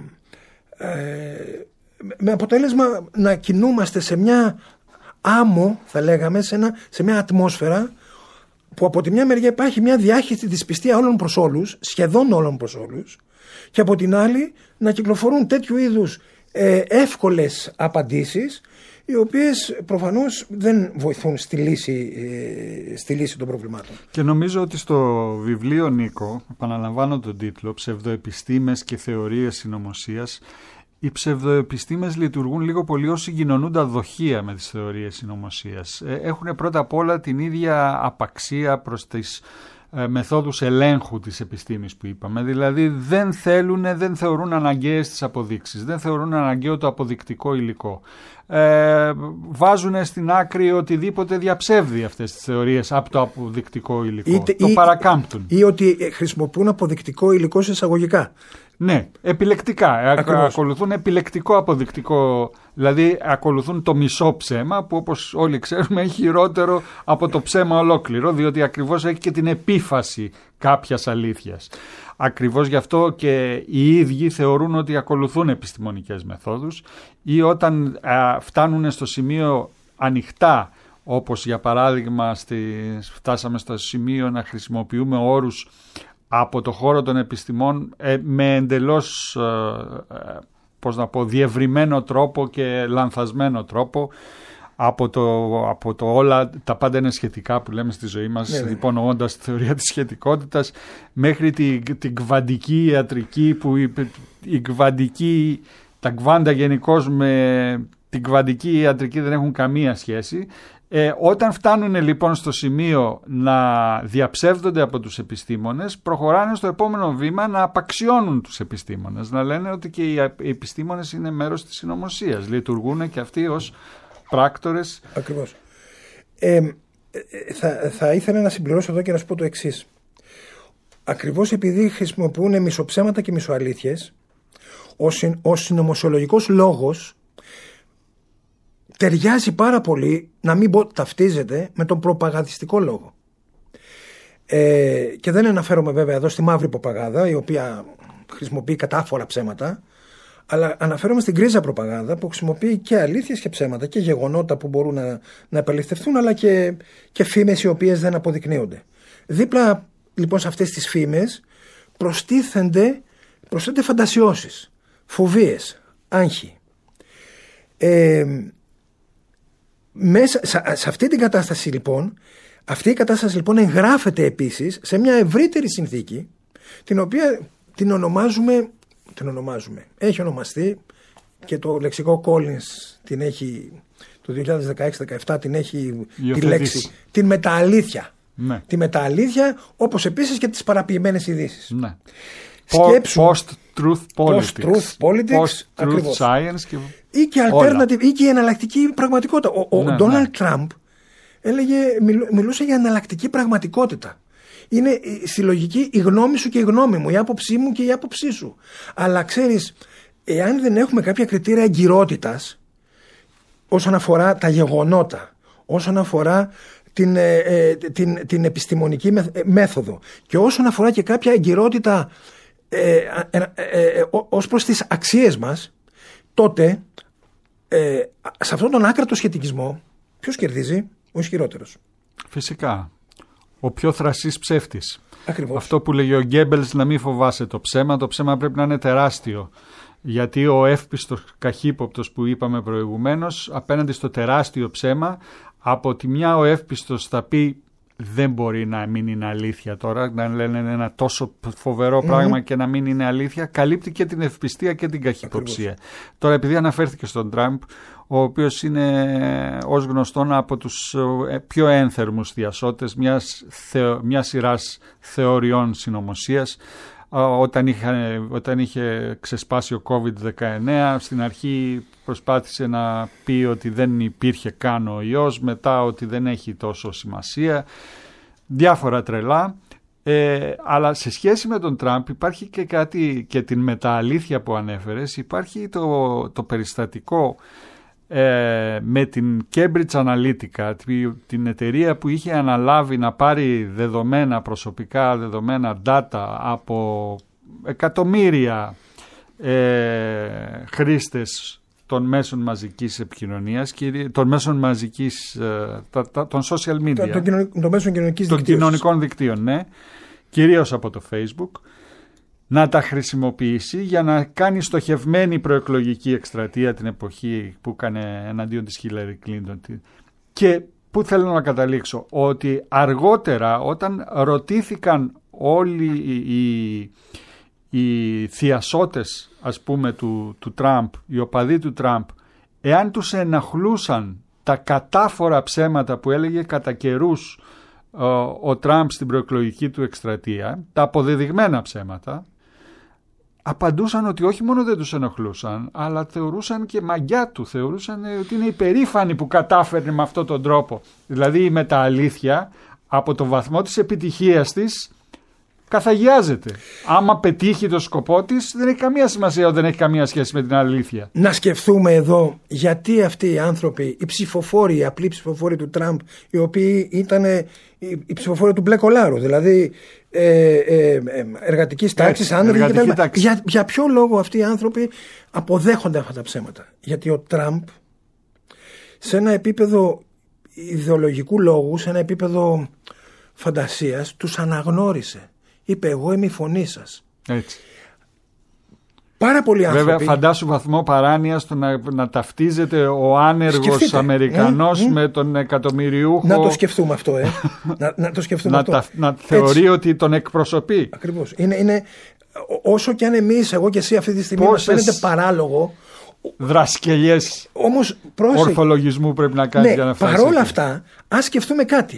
ε, με αποτέλεσμα να κινούμαστε σε μια άμμο, θα λέγαμε, σε, ένα, σε μια ατμόσφαιρα που από τη μια μεριά υπάρχει μια διάχυτη δυσπιστία όλων προς όλους, σχεδόν όλων προς όλους, και από την άλλη να κυκλοφορούν τέτοιου είδους ε, εύκολες απαντήσεις, οι οποίες προφανώς δεν βοηθούν στη λύση, ε, στη λύση των προβλημάτων. Και νομίζω ότι στο βιβλίο, Νίκο, επαναλαμβάνω τον τίτλο, «Ψευδοεπιστήμες και θεωρίες συνωμοσίας», οι ψευδοεπιστήμες λειτουργούν λίγο πολύ ως συγκοινωνούντα δοχεία με τις θεωρίες συνωμοσίας. Έχουν πρώτα απ' όλα την ίδια απαξία προς τις ε, μεθόδους ελέγχου της επιστήμης που είπαμε. Δηλαδή δεν θέλουν, δεν θεωρούν αναγκαίες τις αποδείξεις, δεν θεωρούν αναγκαίο το αποδεικτικό υλικό. Ε, βάζουν στην άκρη οτιδήποτε διαψεύδει αυτές τις θεωρίες από το αποδεικτικό υλικό. Είτε, το ή, παρακάμπτουν. Ή ότι χρησιμοποιούν αποδεικτικό υλικό σε εισαγωγικά. Ναι, επιλεκτικά. Ακριβώς. Ακολουθούν επιλεκτικό αποδεικτικό, δηλαδή ακολουθούν το μισό ψέμα που, όπως όλοι ξέρουμε, έχει χειρότερο από το ψέμα ολόκληρο, διότι ακριβώς έχει και την επίφαση κάποιας αλήθειας. Ακριβώς γι' αυτό και οι ίδιοι θεωρούν ότι ακολουθούν επιστημονικές μεθόδους, ή όταν α, φτάνουν στο σημείο ανοιχτά, όπως για παράδειγμα στη, φτάσαμε στο σημείο να χρησιμοποιούμε όρους από το χώρο των επιστημών ε, με εντελώς ε, ε, πώς να πω, διευρυμένο τρόπο και λανθασμένο τρόπο, από το, από το όλα τα πάντα είναι σχετικά που λέμε στη ζωή μας, ναι, υπονοώντας τη θεωρία της σχετικότητας, μέχρι την, την κβαντική ιατρική, που η, η κβαντική, τα κβάντα γενικώς με την κβαντική ιατρική δεν έχουν καμία σχέση. Ε, όταν φτάνουν λοιπόν στο σημείο να διαψεύδονται από τους επιστήμονες, προχωράνε στο επόμενο βήμα να απαξιώνουν τους επιστήμονες, να λένε ότι και οι επιστήμονες είναι μέρος της συνωμοσίας, λειτουργούν και αυτοί ως πράκτορες. Ακριβώς. Ε, θα, θα ήθελα να συμπληρώσω εδώ και να σου πω το εξής. Ακριβώς επειδή χρησιμοποιούν μισοψέματα και μισοαλήθειες, ο, συν, ο συνωμοσιολογικός λόγος ταιριάζει πάρα πολύ, να μην πω ταυτίζεται, με τον προπαγανδιστικό λόγο. Ε, και δεν αναφέρομαι βέβαια εδώ στη μαύρη προπαγάνδα, η οποία χρησιμοποιεί κατάφορα ψέματα, αλλά αναφέρομαι στην γκρίζα προπαγάνδα που χρησιμοποιεί και αλήθειες και ψέματα και γεγονότα που μπορούν να, να επαληθευτούν, αλλά και, και φήμες οι οποίες δεν αποδεικνύονται. Δίπλα λοιπόν σε αυτές τις φήμες προστίθενται, προστίθενται φαντασιώσεις, φοβίες, άγχη. Ε, Μέσα σε, σε αυτή την κατάσταση λοιπόν, αυτή η κατάσταση λοιπόν εγγράφεται επίσης σε μια ευρύτερη συνθήκη, την οποία την ονομάζουμε, την ονομάζουμε, έχει ονομαστεί και το λεξικό Collins την έχει, το δύο χιλιάδες δεκαέξι δεκαεπτά την έχει τη λέξη, την μετααλήθεια. Ναι. Τη μετααλήθεια, όπως επίσης και τις παραποιημένες ειδήσεις. Ναι. Σκέψου, post-truth politics, post-truth politics, post-truth science και... ή και alternative, ή και η εναλλακτική πραγματικότητα. Ο Ντόναλντ ναι, ναι. Τραμπ έλεγε, μιλούσε για εναλλακτική πραγματικότητα. Είναι η συλλογική η γνώμη σου και η γνώμη μου, η άποψή μου και η άποψή σου. Αλλά ξέρεις, εάν δεν έχουμε κάποια κριτήρια εγκυρότητας όσον αφορά τα γεγονότα, όσον αφορά την, ε, την, την επιστημονική μέθοδο και όσον αφορά και κάποια εγκυρότητα ε, ε, ε, ε, ως προς τις αξίες μας, τότε ε, σε αυτόν τον άκρατο σχετικισμό ποιος κερδίζει? Ο ισχυρότερος. Φυσικά. Ο πιο θρασής ψεύτης. Ακριβώς. Αυτό που λέγει ο Γκέμπελς, να μην φοβάσαι το ψέμα, το ψέμα πρέπει να είναι τεράστιο. Γιατί ο εύπιστος καχύποπτος που είπαμε προηγουμένως, απέναντι στο τεράστιο ψέμα, από τη μια ο εύπιστος θα πει δεν μπορεί να μην είναι αλήθεια τώρα, να λένε ένα τόσο φοβερό mm-hmm. πράγμα και να μην είναι αλήθεια, καλύπτει και την ευπιστία και την καχυποψία. Ακριβώς. Τώρα, επειδή αναφέρθηκε στον Τραμπ, ο οποίος είναι ως γνωστόν από τους πιο ένθερμους διασώτες μιας, θεω, μιας σειράς θεωριών συνωμοσίας, όταν είχε, όταν είχε ξεσπάσει ο κόβιντ δεκαεννέα, στην αρχή προσπάθησε να πει ότι δεν υπήρχε καν ο ιός, μετά ότι δεν έχει τόσο σημασία, διάφορα τρελά. Ε, αλλά σε σχέση με τον Τραμπ υπάρχει και κάτι, και την μετααλήθεια που ανέφερες, υπάρχει το, το περιστατικό ε, με την Cambridge Analytica, την εταιρεία που είχε αναλάβει να πάρει δεδομένα, προσωπικά δεδομένα, data από εκατομμύρια ε, χρήστες των μέσων μαζικής επικοινωνίας, των μέσων μαζικής, των social media, των το, το μέσων των κοινωνικών δικτύων, ναι, κυρίως από το Facebook, να τα χρησιμοποιήσει για να κάνει στοχευμένη προεκλογική εκστρατεία την εποχή που έκανε εναντίον της Hillary Clinton. Και πού θέλω να καταλήξω, ότι αργότερα όταν ρωτήθηκαν όλοι οι, οι θειασότες, ας πούμε, του, του Τραμπ, οι οπαδοί του Τραμπ, εάν τους ενοχλούσαν τα κατάφορα ψέματα που έλεγε κατά καιρούς ο, ο Τραμπ στην προεκλογική του εκστρατεία, τα αποδεδειγμένα ψέματα, απαντούσαν ότι όχι μόνο δεν τους ενοχλούσαν, αλλά θεωρούσαν και μαγιά του, θεωρούσαν ότι είναι υπερήφανοι που κατάφερνε με αυτόν τον τρόπο. Δηλαδή η μετααλήθεια από το βαθμό της επιτυχίας της καθαγιάζεται. Άμα πετύχει το σκοπό της, δεν έχει καμία σημασία, δεν έχει καμία σχέση με την αλήθεια. Να σκεφτούμε εδώ γιατί αυτοί οι άνθρωποι, οι ψηφοφόροι, οι απλοί ψηφοφόροι του Τραμπ, οι οποίοι ήταν οι ψηφοφόροι του μπλε κολάρου, δηλαδή ε, ε, εργατικής τάξης, άνεργοι κτλ. Για, για ποιο λόγο αυτοί οι άνθρωποι αποδέχονται αυτά τα ψέματα? Γιατί ο Τραμπ σε ένα επίπεδο ιδεολογικού λόγου, σε ένα επίπεδο φαντασίας, τους αναγνώρισε. Είπε, εγώ είμαι η φωνή σας. Έτσι. Πάρα πολλοί άνθρωποι. Βέβαια, φαντάσου βαθμό παράνοιας το να, να ταυτίζεται ο άνεργος Σκεφτείτε. Αμερικανός mm, mm. με τον εκατομμυριούχο. Να το σκεφτούμε αυτό, ε. να, να το σκεφτούμε να, αυτό. Τα, να θεωρεί Έτσι. Ότι τον εκπροσωπεί. Ακριβώς. Είναι, είναι, όσο κι αν εμείς, εγώ και εσύ αυτή τη στιγμή μας φαίνεται παράλογο. Δρασκελιές ορθολογισμού πρέπει να κάνει, ναι, για να φτάσει. Παρόλα αυτά, ας σκεφτούμε κάτι.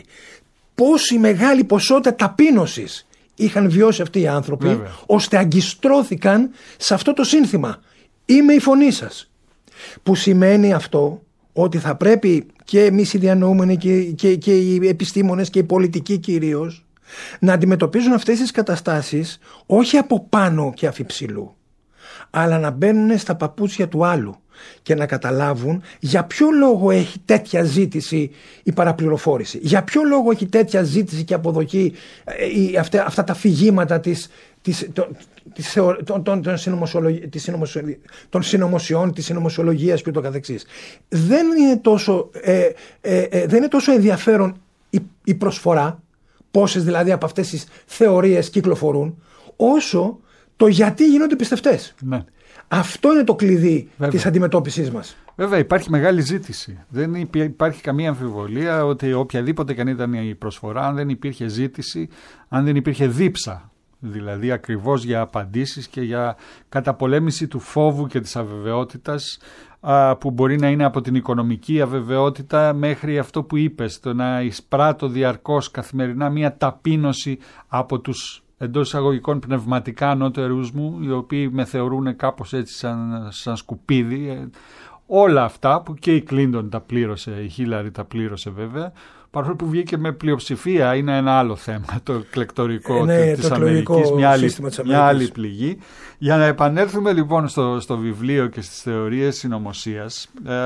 Πόση μεγάλη ποσότητα ταπείνωσης είχαν βιώσει αυτοί οι άνθρωποι, βέβαια, ώστε αγκιστρώθηκαν σε αυτό το σύνθημα. Είμαι η φωνή σας. Που σημαίνει αυτό ότι θα πρέπει και εμείς οι διανοούμενοι και, και, και οι επιστήμονες και οι πολιτικοί κυρίως να αντιμετωπίζουν αυτές τις καταστάσεις όχι από πάνω και αφιψηλού, αλλά να μπαίνουν στα παπούτσια του άλλου και να καταλάβουν για ποιο λόγο έχει τέτοια ζήτηση η παραπληροφόρηση, για ποιο λόγο έχει τέτοια ζήτηση και αποδοχή ε, αυτά, αυτά τα αφηγήματα της, της, το, της, των, των, των, της των συνωμοσιών, της συνωμοσιολογίας και ούτω καθεξής. Δεν είναι τόσο, ε, ε, ε, δεν είναι τόσο ενδιαφέρον η, η προσφορά, πόσες δηλαδή από αυτές τις θεωρίες κυκλοφορούν, όσο το γιατί γίνονται πιστευτές. Ναι. Αυτό είναι το κλειδί, βέβαια, της αντιμετώπισης μας. Βέβαια υπάρχει μεγάλη ζήτηση. Δεν υπάρχει καμία αμφιβολία ότι οποιαδήποτε και αν ήταν η προσφορά, αν δεν υπήρχε ζήτηση, αν δεν υπήρχε δίψα, δηλαδή ακριβώς για απαντήσεις και για καταπολέμηση του φόβου και της αβεβαιότητας, που μπορεί να είναι από την οικονομική αβεβαιότητα μέχρι αυτό που είπες, το να εισπράττω διαρκώς καθημερινά μια ταπείνωση από τους εντός εισαγωγικών πνευματικά ανώτερους μου, οι οποίοι με θεωρούν κάπως έτσι σαν, σαν σκουπίδι. Όλα αυτά που και η Κλίντον τα πλήρωσε, η Χίλαρη τα πλήρωσε βέβαια, παρόλο που βγήκε με πλειοψηφία, είναι ένα άλλο θέμα, το εκλεκτορικό ε, ναι, της το Αμερικής, μια άλλη, μια άλλη πληγή. πληγή. Για να επανέλθουμε λοιπόν στο, στο βιβλίο και στις θεωρίες συνωμοσίας, ε,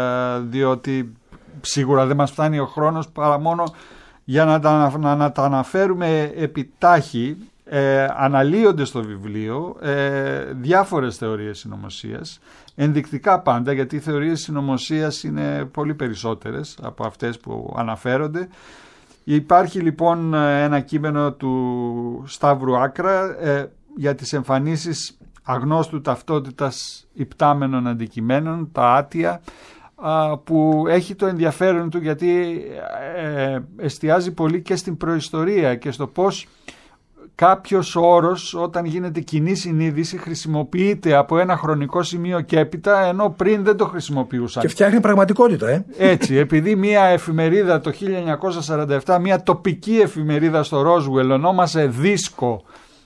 διότι σίγουρα δεν μας φτάνει ο χρόνος παρά μόνο για να τα, να, να τα αναφέρουμε επιτάχει. Ε, αναλύονται στο βιβλίο ε, διάφορες θεωρίες συνωμοσίας, ενδεικτικά πάντα, γιατί οι θεωρίες συνωμοσίας είναι πολύ περισσότερες από αυτές που αναφέρονται. Υπάρχει λοιπόν ένα κείμενο του Σταύρου Άκρα ε, για τις εμφανίσεις αγνώστου ταυτότητας υπτάμενων αντικειμένων, τα άτια, που έχει το ενδιαφέρον του γιατί ε, εστιάζει πολύ και στην προϊστορία και στο πώς κάποιος όρος όταν γίνεται κοινή συνείδηση χρησιμοποιείται από ένα χρονικό σημείο και έπειτα, ενώ πριν δεν το χρησιμοποιούσαν. Και φτιάχνει πραγματικότητα, ε. Έτσι, επειδή μια εφημερίδα το χίλια εννιακόσια σαράντα επτά, μια τοπική εφημερίδα στο Ρόσουελ ονόμασε δίσκο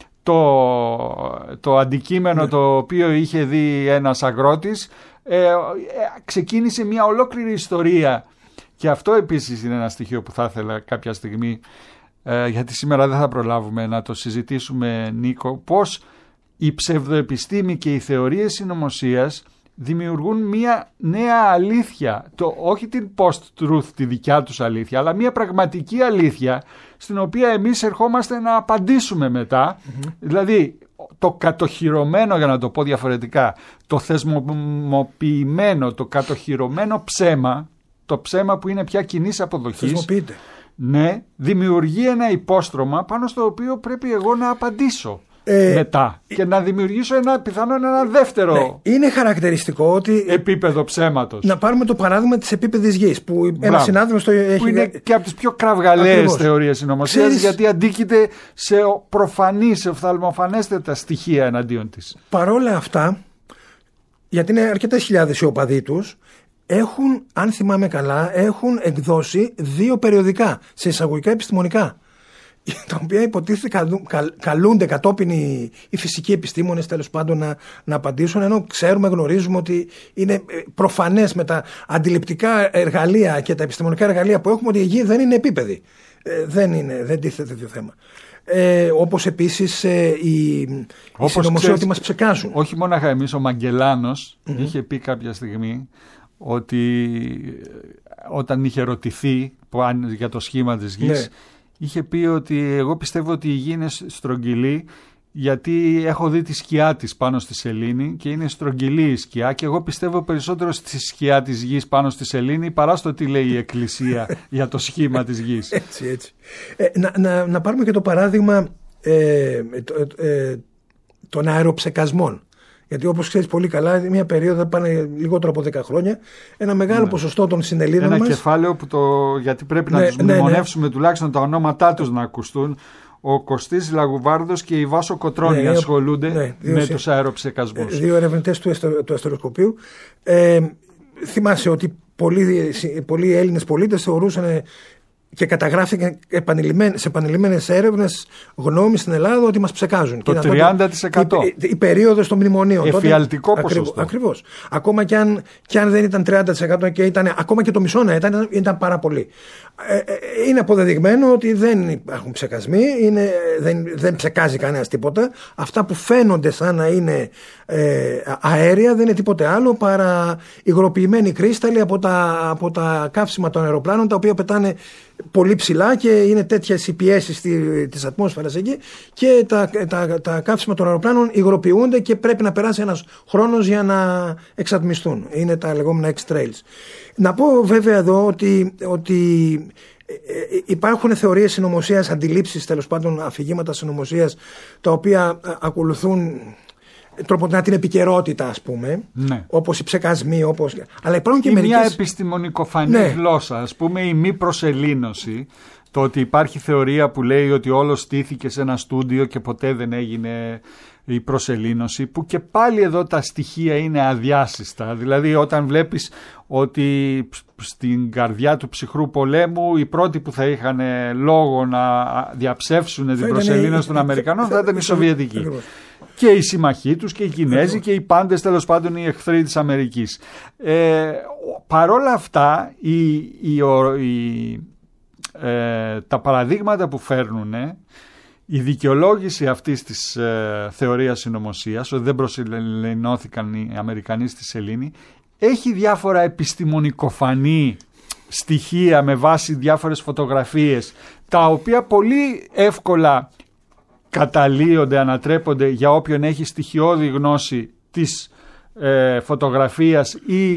το, το αντικείμενο, ναι, το οποίο είχε δει ένας αγρότης, ε, ε, ξεκίνησε μια ολόκληρη ιστορία. Και αυτό επίσης είναι ένα στοιχείο που θα ήθελα κάποια στιγμή, ε, γιατί σήμερα δεν θα προλάβουμε να το συζητήσουμε, Νίκο, πώς η ψευδοεπιστήμη και οι θεωρίες συνωμοσίας δημιουργούν μια νέα αλήθεια, το, όχι την post-truth, τη δικιά τους αλήθεια, αλλά μια πραγματική αλήθεια στην οποία εμείς ερχόμαστε να απαντήσουμε μετά. Mm-hmm. Δηλαδή το κατοχυρωμένο, για να το πω διαφορετικά, το θεσμοποιημένο, το κατοχυρωμένο ψέμα, το ψέμα που είναι πια κοινής αποδοχής, ναι, δημιουργεί ένα υπόστρωμα πάνω στο οποίο πρέπει εγώ να απαντήσω. Ε, μετά και να δημιουργήσω ένα, πιθανόν ένα δεύτερο, ναι, είναι χαρακτηριστικό ότι επίπεδο ψέματος. Να πάρουμε το παράδειγμα της επίπεδης γης που ένα συνάδελφος το έχει, που είναι και από τις πιο κραυγαλαίες θεωρίες συνωμοσίας. Ξέρεις... γιατί αντίκειται σε προφανή, σε οφθαλμοφανέστατα στοιχεία εναντίον της. Παρόλα αυτά, γιατί είναι αρκετές χιλιάδες οι οπαδοί τους, έχουν, αν θυμάμαι καλά, έχουν εκδώσει δύο περιοδικά σε εισαγωγικά επιστημονικά, τα οποία υποτίθεται καλούν, καλ, καλούνται κατόπιν οι, οι φυσικοί επιστήμονες, τέλος πάντων, να, να απαντήσουν, ενώ ξέρουμε, γνωρίζουμε ότι είναι προφανές με τα αντιληπτικά εργαλεία και τα επιστημονικά εργαλεία που έχουμε ότι η γη δεν είναι επίπεδη. Ε, δεν είναι, δεν τίθεται τέτοιο θέμα. Ε, όπως επίσης ε, οι, οι συνωμοσίες ότι μας ψεκάζουν. Όχι μόνο εμείς, ο Μαγκελάνος mm-hmm. είχε πει κάποια στιγμή ότι όταν είχε ρωτηθεί για το σχήμα της γης, ναι, είχε πει ότι εγώ πιστεύω ότι η γη είναι στρογγυλή γιατί έχω δει τη σκιά της πάνω στη σελήνη και είναι στρογγυλή η σκιά και εγώ πιστεύω περισσότερο στη σκιά της γης πάνω στη σελήνη παρά στο τι λέει η Εκκλησία για το σχήμα της γης. Έτσι, έτσι. Ε, να, να, να πάρουμε και το παράδειγμα ε, το, ε, των αεροψεκασμών. Γιατί όπως ξέρεις πολύ καλά, μια περίοδο πάνε λιγότερο από δέκα χρόνια, ένα μεγάλο, ναι, ποσοστό των συνελλήνων μας. Ένα κεφάλαιο που το, γιατί πρέπει, ναι, να τους ναι, μνημονεύσουμε, ναι, τουλάχιστον τα ονόματά τους να ακουστούν. Ο Κωστής Λαγουβάρδος και η Βάσο Κοτρώνη, ναι, ασχολούνται, ναι, δύο, με τους αεροψεκασμούς. Δύο ερευνητές του, του αστεροσκοπείου. Ε, θυμάσαι ότι πολλοί, πολλοί Έλληνες πολίτες θεωρούσαν και καταγράφηκαν σε επανειλημμένες έρευνες γνώμη στην Ελλάδα ότι μας ψεκάζουν. Το τριάντα τοις εκατό. Η, η, η περίοδος των μνημονίων. Εφιαλτικό τότε, ποσοστό. Ακριβώς. Ακόμα και αν, και αν δεν ήταν τριάντα τοις εκατό και ήταν ακόμα και το μισό να ήταν, ήταν πάρα πολύ. Ε, ε, είναι αποδεδειγμένο ότι δεν υπάρχουν ψεκασμοί, είναι, δεν, δεν ψεκάζει κανένας τίποτα. Αυτά που φαίνονται σαν να είναι ε, αέρια δεν είναι τίποτε άλλο παρά υγροποιημένοι κρίσταλοι από τα, από τα καύσιμα των αεροπλάνων, τα οποία πετάνε πολύ ψηλά και είναι τέτοιες οι πιέσεις της ατμόσφαιρας εκεί και τα, τα, τα καύσιμα των αεροπλάνων υγροποιούνται και πρέπει να περάσει ένας χρόνος για να εξατμιστούν. Είναι τα λεγόμενα X-Trails. Να πω βέβαια εδώ ότι, ότι υπάρχουν θεωρίες συνωμοσίας, αντιλήψεις, τέλος πάντων αφηγήματα συνωμοσίας, τα οποία ακολουθούν τροποντινά την επικαιρότητα, ας πούμε, ναι, όπως οι ψεκασμοί, όπως... αλλά υπάρχουν και ή μερικές... μια επιστημονικοφανή, ναι, γλώσσα, ας πούμε, η μη προσελήνωση, το ότι υπάρχει θεωρία που λέει ότι όλο στήθηκε σε ένα στούντιο και ποτέ δεν έγινε η προσελήνωση, που και πάλι εδώ τα στοιχεία είναι αδιάσυστα. Δηλαδή όταν βλέπεις ότι στην καρδιά του ψυχρού πολέμου οι πρώτοι που θα είχαν λόγο να διαψεύσουν την προσελήνωση των Αμερικανών θα ήταν οι Σοβιετικοί. Και οι συμμαχοί τους και οι Κινέζοι και οι πάντες, τέλος πάντων, οι εχθροί της Αμερικής. Ε, παρόλα αυτά, οι, οι, οι, ε, τα παραδείγματα που φέρνουν, η δικαιολόγηση αυτής της ε, θεωρίας συνωμοσίας, ότι δεν προσελεινώθηκαν οι Αμερικανοί στη σελήνη, έχει διάφορα επιστημονικοφανή στοιχεία με βάση διάφορες φωτογραφίες, τα οποία πολύ εύκολα καταλύονται, ανατρέπονται για όποιον έχει στοιχειώδη γνώση της ε, φωτογραφίας ή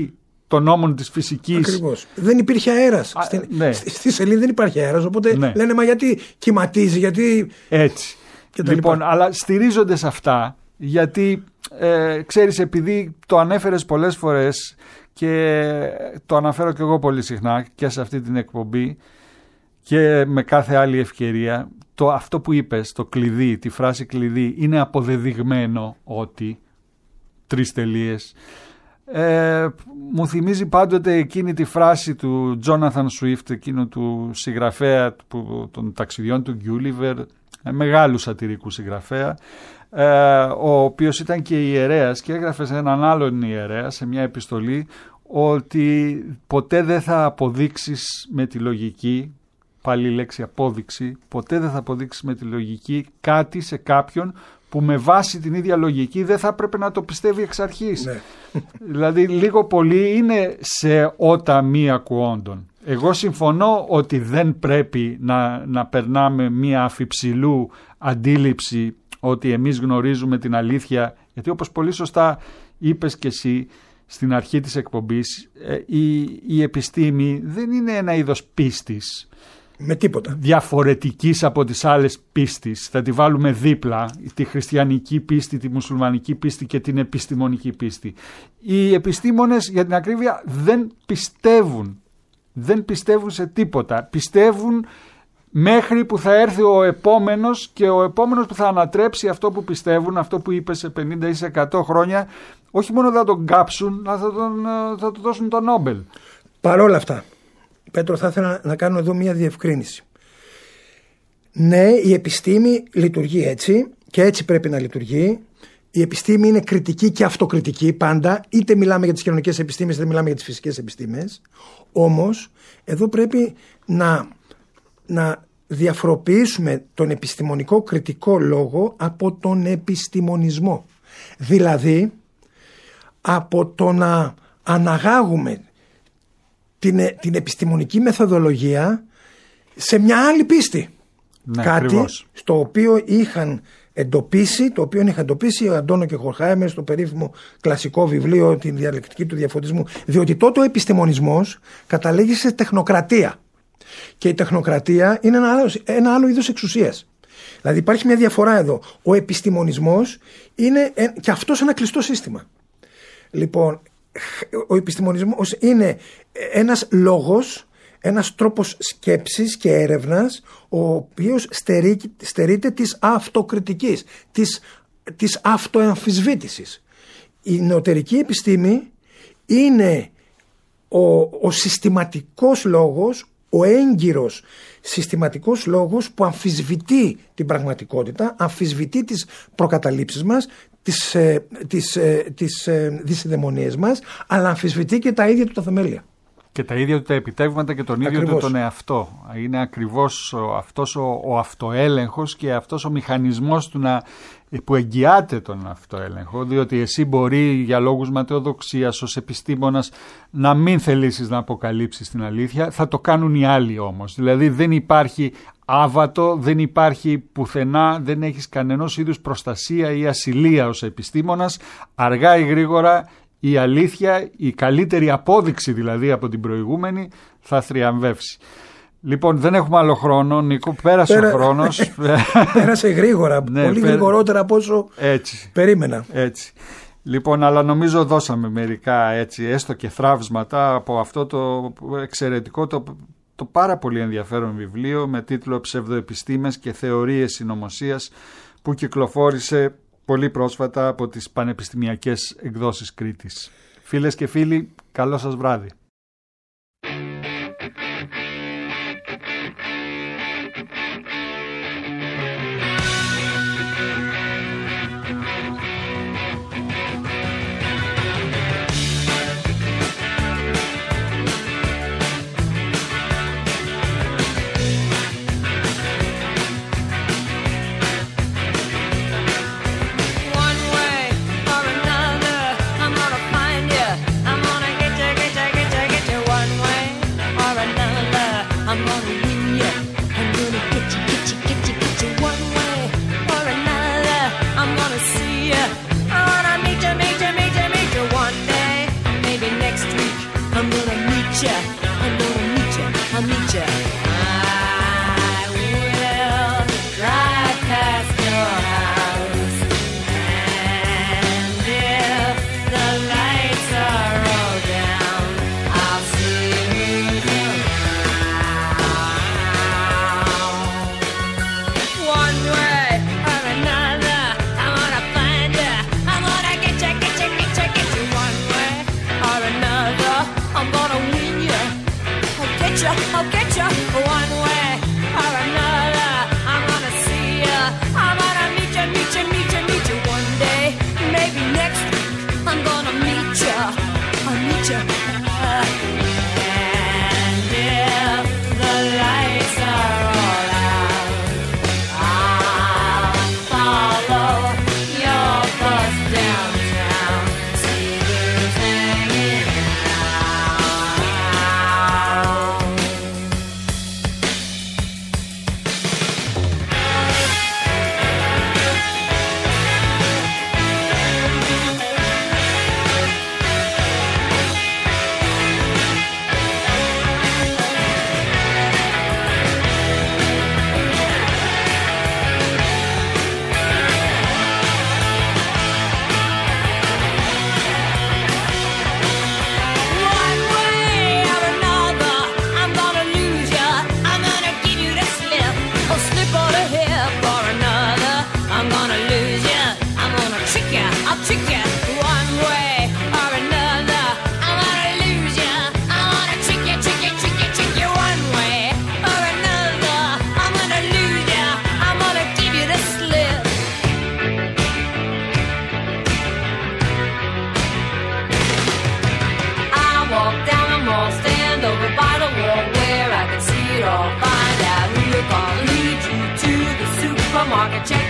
των νόμων της φυσικής. Ακριβώς. Δεν υπήρχε αέρας. Α, Στην, ναι. στη, στη σελήνη δεν υπάρχει αέρας, οπότε ναι. λένε μα γιατί κυματίζει, γιατί... Έτσι. Λοιπόν, αλλά στηρίζονται σε αυτά, γιατί ε, ξέρεις, επειδή το ανέφερες πολλές φορές και το αναφέρω και εγώ πολύ συχνά και σε αυτή την εκπομπή και με κάθε άλλη ευκαιρία, το, αυτό που είπες, το κλειδί, τη φράση κλειδί, είναι αποδεδειγμένο ότι τρεις τελείες. Ε, μου θυμίζει πάντοτε εκείνη τη φράση του Jonathan Swift, εκείνου του συγγραφέα που, των ταξιδιών του Γκιούλιβερ, μεγάλου σατυρικού συγγραφέα, ε, ο οποίος ήταν και ιερέας και έγραφε σε έναν άλλον ιερέα σε μια επιστολή ότι ποτέ δεν θα αποδείξεις με τη λογική, πάλι η λέξη απόδειξη, ποτέ δεν θα αποδείξεις με τη λογική κάτι σε κάποιον που με βάση την ίδια λογική δεν θα έπρεπε να το πιστεύει εξ αρχής. Ναι. Δηλαδή λίγο πολύ είναι σε ότα μη ακουόντων. Εγώ συμφωνώ ότι δεν πρέπει να, να περνάμε μία αφιψηλού αντίληψη ότι εμείς γνωρίζουμε την αλήθεια, γιατί όπως πολύ σωστά είπες και εσύ στην αρχή της εκπομπής, η, η επιστήμη δεν είναι ένα είδος πίστης. Με τίποτα. Διαφορετικής από τις άλλες πίστης. Θα τη βάλουμε δίπλα, τη χριστιανική πίστη, τη μουσουλμανική πίστη και την επιστημονική πίστη. Οι επιστήμονες, για την ακρίβεια, δεν πιστεύουν. Δεν πιστεύουν σε τίποτα. Πιστεύουν μέχρι που θα έρθει ο επόμενος και ο επόμενος που θα ανατρέψει αυτό που πιστεύουν, αυτό που είπε σε πενήντα ή σε εκατό χρόνια, όχι μόνο θα τον κάψουν, αλλά θα, τον, θα του δώσουν τον Νόμπελ. Παρόλα αυτά, Πέτρο, θα ήθελα να κάνω εδώ μια διευκρίνηση. Ναι, η επιστήμη λειτουργεί έτσι και έτσι πρέπει να λειτουργεί. Η επιστήμη είναι κριτική και αυτοκριτική πάντα, είτε μιλάμε για τις κοινωνικές επιστήμες είτε μιλάμε για τις φυσικές επιστήμες. Όμως, εδώ πρέπει να, να διαφοροποιήσουμε τον επιστημονικό κριτικό λόγο από τον επιστημονισμό. Δηλαδή, από το να αναγάγουμε την, την επιστημονική μεθοδολογία σε μια άλλη πίστη. Ναι, κάτι ακριβώς. Στο οποίο είχαν εντοπίσει, το οποίο είχαν εντοπίσει ο Αντώνο και Χορχάιμερ στο περίφημο κλασικό βιβλίο «Την διαλεκτική του διαφωτισμού». Διότι τότε ο επιστημονισμός καταλήγει σε τεχνοκρατία. Και η τεχνοκρατία είναι ένα άλλο, ένα άλλο είδος εξουσίας. Δηλαδή υπάρχει μια διαφορά εδώ. Ο επιστημονισμός είναι και αυτός ένα κλειστό σύστημα. Λοιπόν, ο επιστημονισμός είναι ένας λόγος, ένας τρόπος σκέψης και έρευνας, ο οποίος στερεί, στερείται της αυτοκριτικής, της, της αυτοαμφισβήτησης. Η νεωτερική επιστήμη είναι ο, ο συστηματικός λόγος, ο έγκυρος συστηματικός λόγος που αμφισβητεί την πραγματικότητα, αμφισβητεί τις προκαταλήψεις μας, τις, ε, τις, ε, τις ε, δυσιδαιμονίες μας, αλλά αμφισβητεί και τα ίδια του τα θεμέλια. Και τα ίδια του τα επιτεύγματα και τον ίδιο του τον εαυτό. Είναι ακριβώς ο, αυτός ο, ο αυτοέλεγχος και αυτός ο μηχανισμός του να, που εγγυάται τον αυτοέλεγχο, διότι εσύ μπορεί για λόγους ματαιοδοξίας ως επιστήμονας να μην θελήσεις να αποκαλύψεις την αλήθεια, θα το κάνουν οι άλλοι όμως. Δηλαδή δεν υπάρχει άβατο, δεν υπάρχει πουθενά, δεν έχεις κανενός είδους προστασία ή ασυλία ως επιστήμονας, αργά ή γρήγορα η αλήθεια, η καλύτερη απόδειξη δηλαδή από την προηγούμενη θα θριαμβεύσει. Λοιπόν, δεν έχουμε άλλο χρόνο, Νίκο, πέρασε Πέρα... ο χρόνος. Πέρασε γρήγορα, ναι, πολύ πέρα... γρηγορότερα από όσο έτσι, περίμενα. Έτσι. Λοιπόν, αλλά νομίζω δώσαμε μερικά έτσι, έστω και θραύσματα από αυτό το εξαιρετικό, το, το πάρα πολύ ενδιαφέρον βιβλίο με τίτλο «Ψευδοεπιστήμες και θεωρίες συνωμοσίας» που κυκλοφόρησε πολύ πρόσφατα από τις πανεπιστημιακές εκδόσεις Κρήτης. Φίλες και φίλοι, καλό σας βράδυ. One way or another, I'm gonna find you. I'm gonna get you, get you, get you. you one way or another. I'm gonna see you. I'm gonna meet you, meet you, meet you, meet you one day. Maybe next week I'm gonna meet you. I'll meet you. And if the lights are all out, I'll follow your bus downtown. See who's hanging supermarket, check